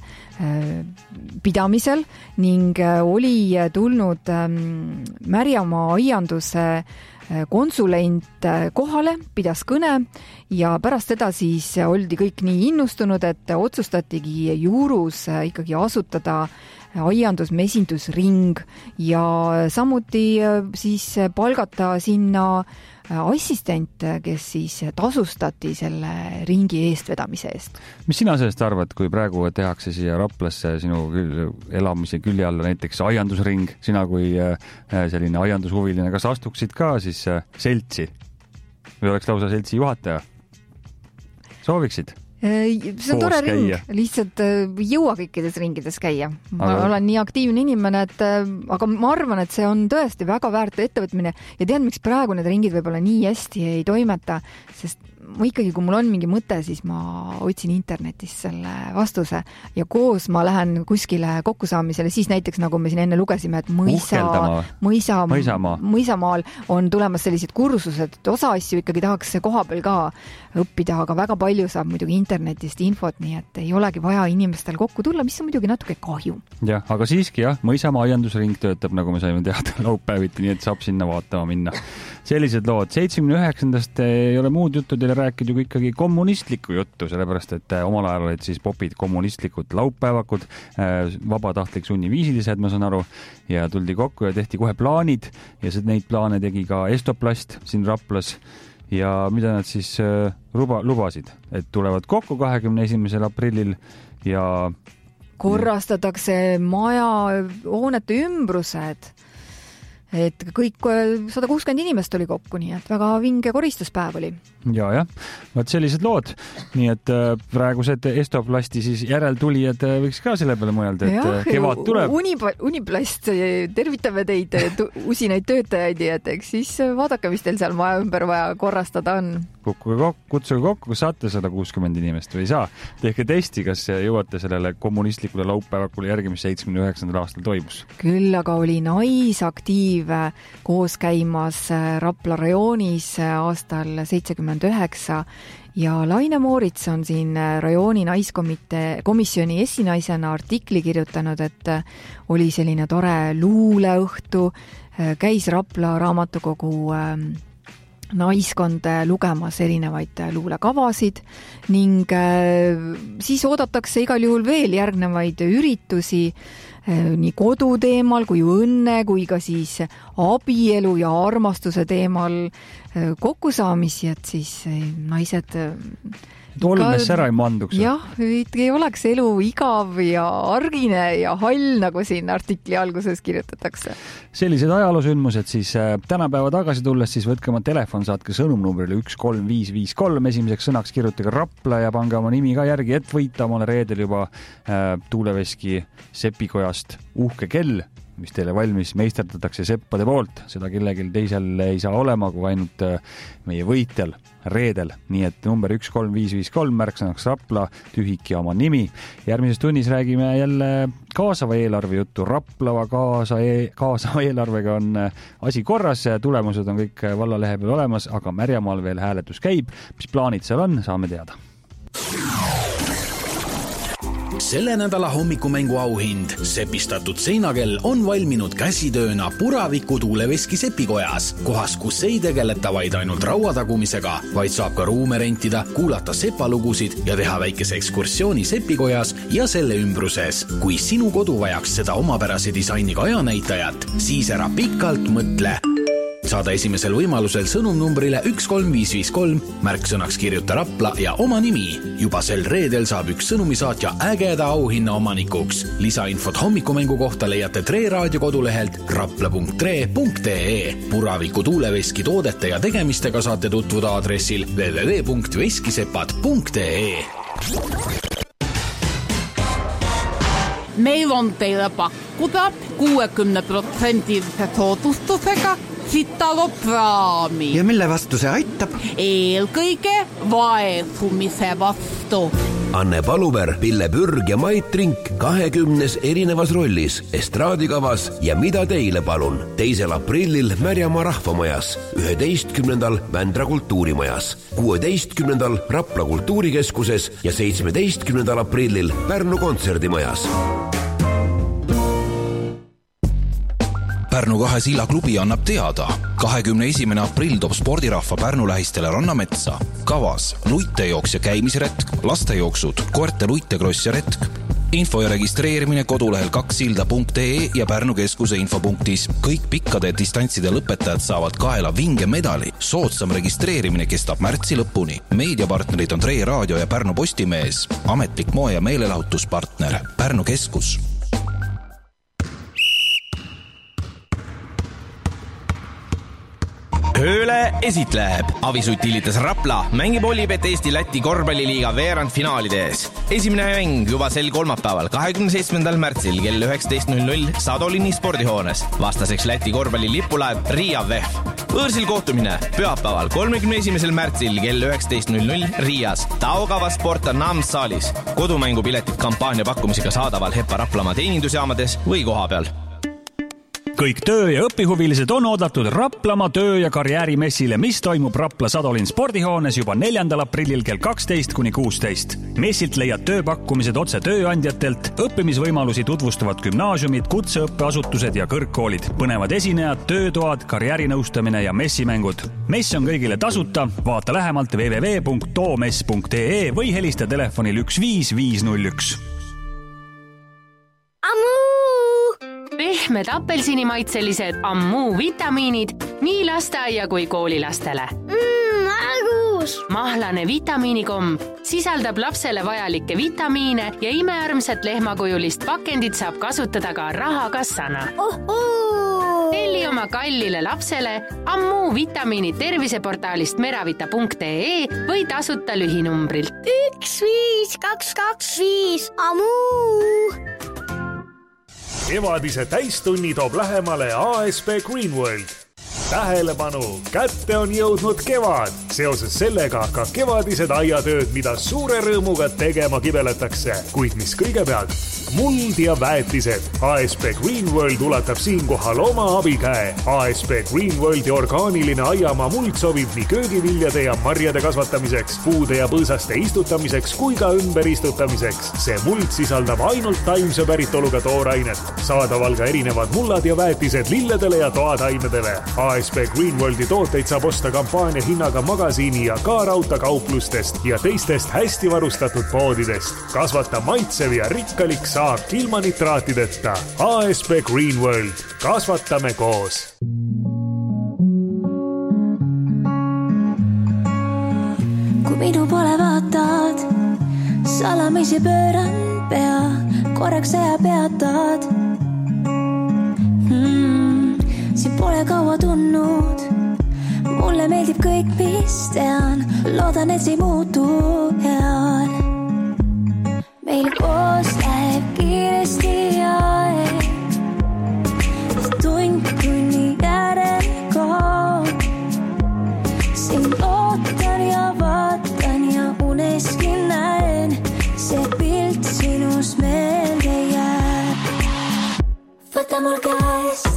pidamisel ning oli tulnud Märjamaa aianduse konsulent kohale, pidas kõne ja pärast teda siis oldi kõik nii innustunud, et otsustatigi Juurus ikkagi asutada aiandusmesindusring ja samuti siis palgata sinna assistent, kes siis tasustati selle ringi eestvedamise eest. Mis sina sellest arvad, kui praegu tehakse siia Raplasse sinu elamise külje alla näiteks aiandusring, sina kui selline aiandushuviline, kas astuksid ka siis seltsi või oleks lausa seltsi juhataja? Sooviksid? See on tore ring, lihtsalt jõua kõikides ringides käia. Ma aga... olen nii aktiivne inimene, et, aga ma arvan, et see on tõesti väga väärt ettevõtmine ja tean, miks praegu need ringid võib-olla nii hästi ei toimeta, sest ma ikkagi, kui mul on mingi mõte, siis ma otsin internetist selle vastuse ja koos ma lähen kuskile kokkusaamisele, siis näiteks nagu me siin enne lugesime, et mõisa, mõisa, mõisamaal on tulemas sellised kursused, et osa asju ikkagi tahaks koha peal ka õppida, aga väga palju saab muidugi internetist infot, nii et ei olegi vaja inimestel kokku tulla, mis on muidugi natuke kahju. Jah, aga siiski jah, Mõisamaa aiandusring töötab, nagu me saime teada laupäeviti, nii et saab sinna vaatama minna. Sellised lood. seitsmekümne üheksandast ei ole muud juttu teile rääkida kui ikkagi kommunistlikku juttu, sellepärast et omal ajal olid siis popid kommunistlikud laupäevakud, vabatahtlik sunniviisilised, ma saan aru, ja tuldi kokku ja tehti kohe plaanid ja neid plaane tegi ka Estoplast siin Raplas ja mida nad siis luba, lubasid, et tulevad kokku kahekümne esimesel aprillil ja korrastatakse maja hoonete ümbrused, et kõik sada kuuskümmend inimest oli kokku, nii et väga vinge koristuspäev oli. Ja, jah, vaat sellised lood. Nii et praegused Estoplasti siis järeltulijad võiks ka selle peale mõelda, et ja, kevad tuleb. Unip- Uniplast, tervitame teid usinaid töötajaid, et eks siis vaadake, mis teil seal maja ümber vaja korrastada on. Kukkuge kokku, kutsuge kokku, kas saate sada kuuskümmend inimest või ei saa. Tehke testi, kas jõuate sellele kommunistlikule laupäevakule järgi, mis seitsmekümne üheksandal aastal toimus. Küll aga oli naisaktiiv koos käimas Rapla rajoonis aastal seitsekümmend üheksa ja Laine Moorits on siin rajooni naiskomitee komisjoni esinaisena artikli kirjutanud, et oli selline tore luuleõhtu, käis Rapla raamatukogu naiskond lugemas erinevaid luulekavasid ning siis oodatakse igal juhul veel järgnevaid üritusi nii kodu teemal kui õnne kui ka siis abielu ja armastuse teemal kokkusaamisi, et siis naised olmes ära ei manduks. Jah, ei oleks elu igav ja argine ja hall, nagu siin artikli alguses kirjutatakse. Sellised ajaloosündmused siis tänapäeva tagasi tulles, siis võtke oma telefon, saatke sõnumnumbrile üks kolm viis viis kolm, esimeseks sõnaks kirjutage Rapla ja pange oma nimi ka järgi, et võita omale reedel juba äh, Tuuleveski sepikojast uhke kell, mis teile valmis meisterdatakse seppade poolt. Seda kellelgi teisel ei saa olema, kui ainult meie võitjal reedel. Nii et number üks kolm viis viis kolm, märksõnaks Rapla, tühik ja oma nimi. Järgmises tunnis räägime jälle kaasava eelarve juttu. Raplava kaasa e- kaasava eelarvega on asi korras, tulemused on kõik vallalehe peal olemas, aga Märjamaal veel hääletus käib. Mis plaanid seal on, saame teada. Selle nädala hommikumängu auhind, sepistatud seinakell on valminud käsitööna Puraviku Tuuleveski sepikojas, kohas, kus ei tegeleta vaid ainult rauatagumisega, vaid saab ka ruume rentida, kuulata sepalugusid ja teha väikese ekskursiooni sepikojas ja selle ümbruses. Kui sinu kodu vajaks seda omapärase disainiga ajanäitajat, siis ära pikalt mõtle. Saada esimesel võimalusel sõnumnumbrile üks kolm viis viis kolm, märksõnaks kirjuta Rapla ja oma nimi. Juba sel reedel saab üks sõnumisaatja ägeda auhinna omanikuks. Lisainfot hommikumängu kohta leiate Tre raadio kodulehelt rapla punkt tre punkt ee. Puraviku Tuuleveski toodete ja tegemistega saate tutvuda aadressil w w w punkt veskisepad punkt ee. Meil on teille pakkuda kuuekümne protsendilise soodustusega Sitalopraami. Ja mille vastu see aitab? Eelkõige vaesumise vastu. Anne Paluver, Pille Pürg ja Mait Rink kahekümnes erinevas rollis estraadikavas Ja mida teile palun? Teisel aprillil Märjamaa rahvamajas, üheteistkümnendal Vändra kultuurimajas, kuueteistkümnendal Rapla kultuurikeskuses ja seitsmeteistkümnendal aprillil Pärnu kontserdimajas. Pärnu kahe silla klubi annab teada. kahekümne esimene aprill toob spordirahva Pärnu lähistele Rannametsa. Kavas luitejooks ja käimisretk, lastejooksud, koerte luitekross ja retk. Info ja registreerimine kodulehel kaksilda punkt ee ja Pärnu keskuse infopunktis. Kõik pikkade distantside lõpetajad saavad kaela vinge medali. Soodsam registreerimine kestab märtsi lõpuni. Meediapartnerid on Tre raadio ja Pärnu Postimees. Ametlik moe- ja meelelahutuspartner Pärnu keskus. Ööle esitleb. Avisut tilitas Rapla, mängib Olipet Eesti-Läti korvpalliliiga veerandfinaalides. Esimene mäng juba sel kolmapäeval, kahekümne seitsmendal märtsil kell üheksateist null null Sadolini spordihoones. Vastaseks Läti korvpalli lipulaev Riia V E F. Võõrsil kohtumine pühapäeval, kolmekümne esimesel märtsil kell üheksateist null null Riias. Taogava Sporta Nams saalis. Kodumängupiletid kampaania pakkumisega saadaval Hepa Raplamaa teenindusjaamades või koha peal. Kõik töö- ja õpihuvilised on oodatud Raplamaa töö- ja karjäärimessile, mis toimub Rapla Sadolin spordihoones juba neljandal aprillil kell kaksteist kuni kuusteist. Messilt leiad tööpakkumised otse tööandjatelt, õppimisvõimalusi tutvustavad gümnaasiumid, kutseõppeasutused ja kõrgkoolid, põnevad esinejad, töötoad, karjäärinõustamine ja messimängud. Mess on kõigile tasuta, vaata lähemalt w w w punkt toomess punkt ee või helista telefonil üks viis viis null üks. Pehmed apelsinimaitselised Ammu vitamiinid nii lasteaia kui koolilastele. Mm, uus mahlane vitamiinikomb. Sisaldab lapsele vajalikke vitamiine ja imearmsat lehmakujulist pakendit saab kasutada ka rahakassana. Telli oma kallile lapsele Ammu vitamiinid terviseportaalist meravita punkt ee või tasuta lühinumbrilt. üks viis kaks kaks viis Ammu. Kevadise täistunni toob lähemale A S B Greenworld. Tähelepanu, kätte on jõudnud kevad. Seoses sellega ka kevadised aiatööd, mida suure rõõmuga tegema kibeletakse. Kuid mis kõigepealt? Muld ja väetised. A S B Greenworld ulatab siinkohal oma abikäe. A S B Greenworldi orgaaniline aiamaa muld sobib nii köögiviljade ja marjade kasvatamiseks, puude ja põõsaste istutamiseks kui ka ümber istutamiseks. See muld sisaldab ainult taimse päritoluga toorainet. Saadaval ka erinevad mullad ja väetised lilledele ja toataimedele. A S B Greenworldi tooteid saab osta kampaania hinnaga magasiini ja ka rautakauplustest ja teistest hästi varustatud poodidest. Kasvata maitsev ja rikkalik saak ilma nitraatideta. A S B Greenworld. Kasvatame koos. Kui minu pole vaatad, salamisi pööran pea, korraks aja peatad. Hmm, siin pole kaua tunnud, mulle meeldib kõik, mis tean, loodan, et see ei muutu heal. Meil koos läheb kiiresti aeg, tund tunni järel kaob. Siin ootan ja vaatan ja uneski näen, see pilt sinus meelde jääb. Võta mul käest,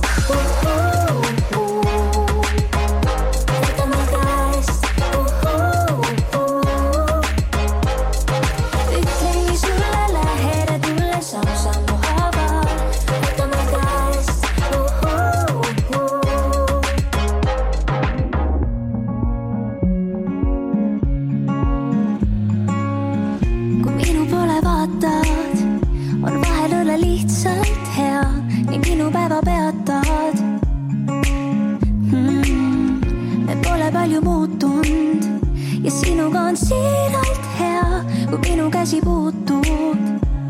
siiralt hea, kui minu käsi puutub.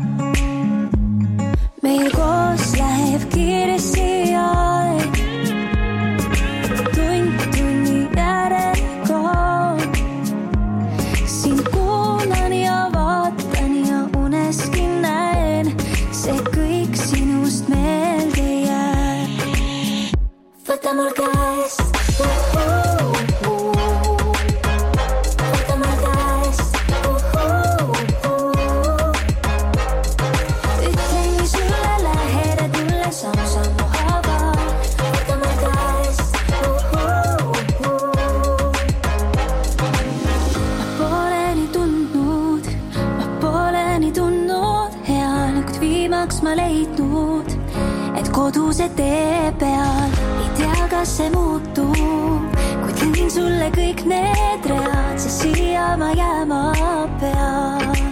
Meil koos läheb kiiresti aeg, tund tunni järel kaob. Siin kuulan ja vaatan ja uneski näen, see kõik sinust meelde jääb. Võta mul käest, ma leidnud, et koduse tee peal ei tea, kas see muutub, kui teen sulle kõik need read, see siia ma jääma peal.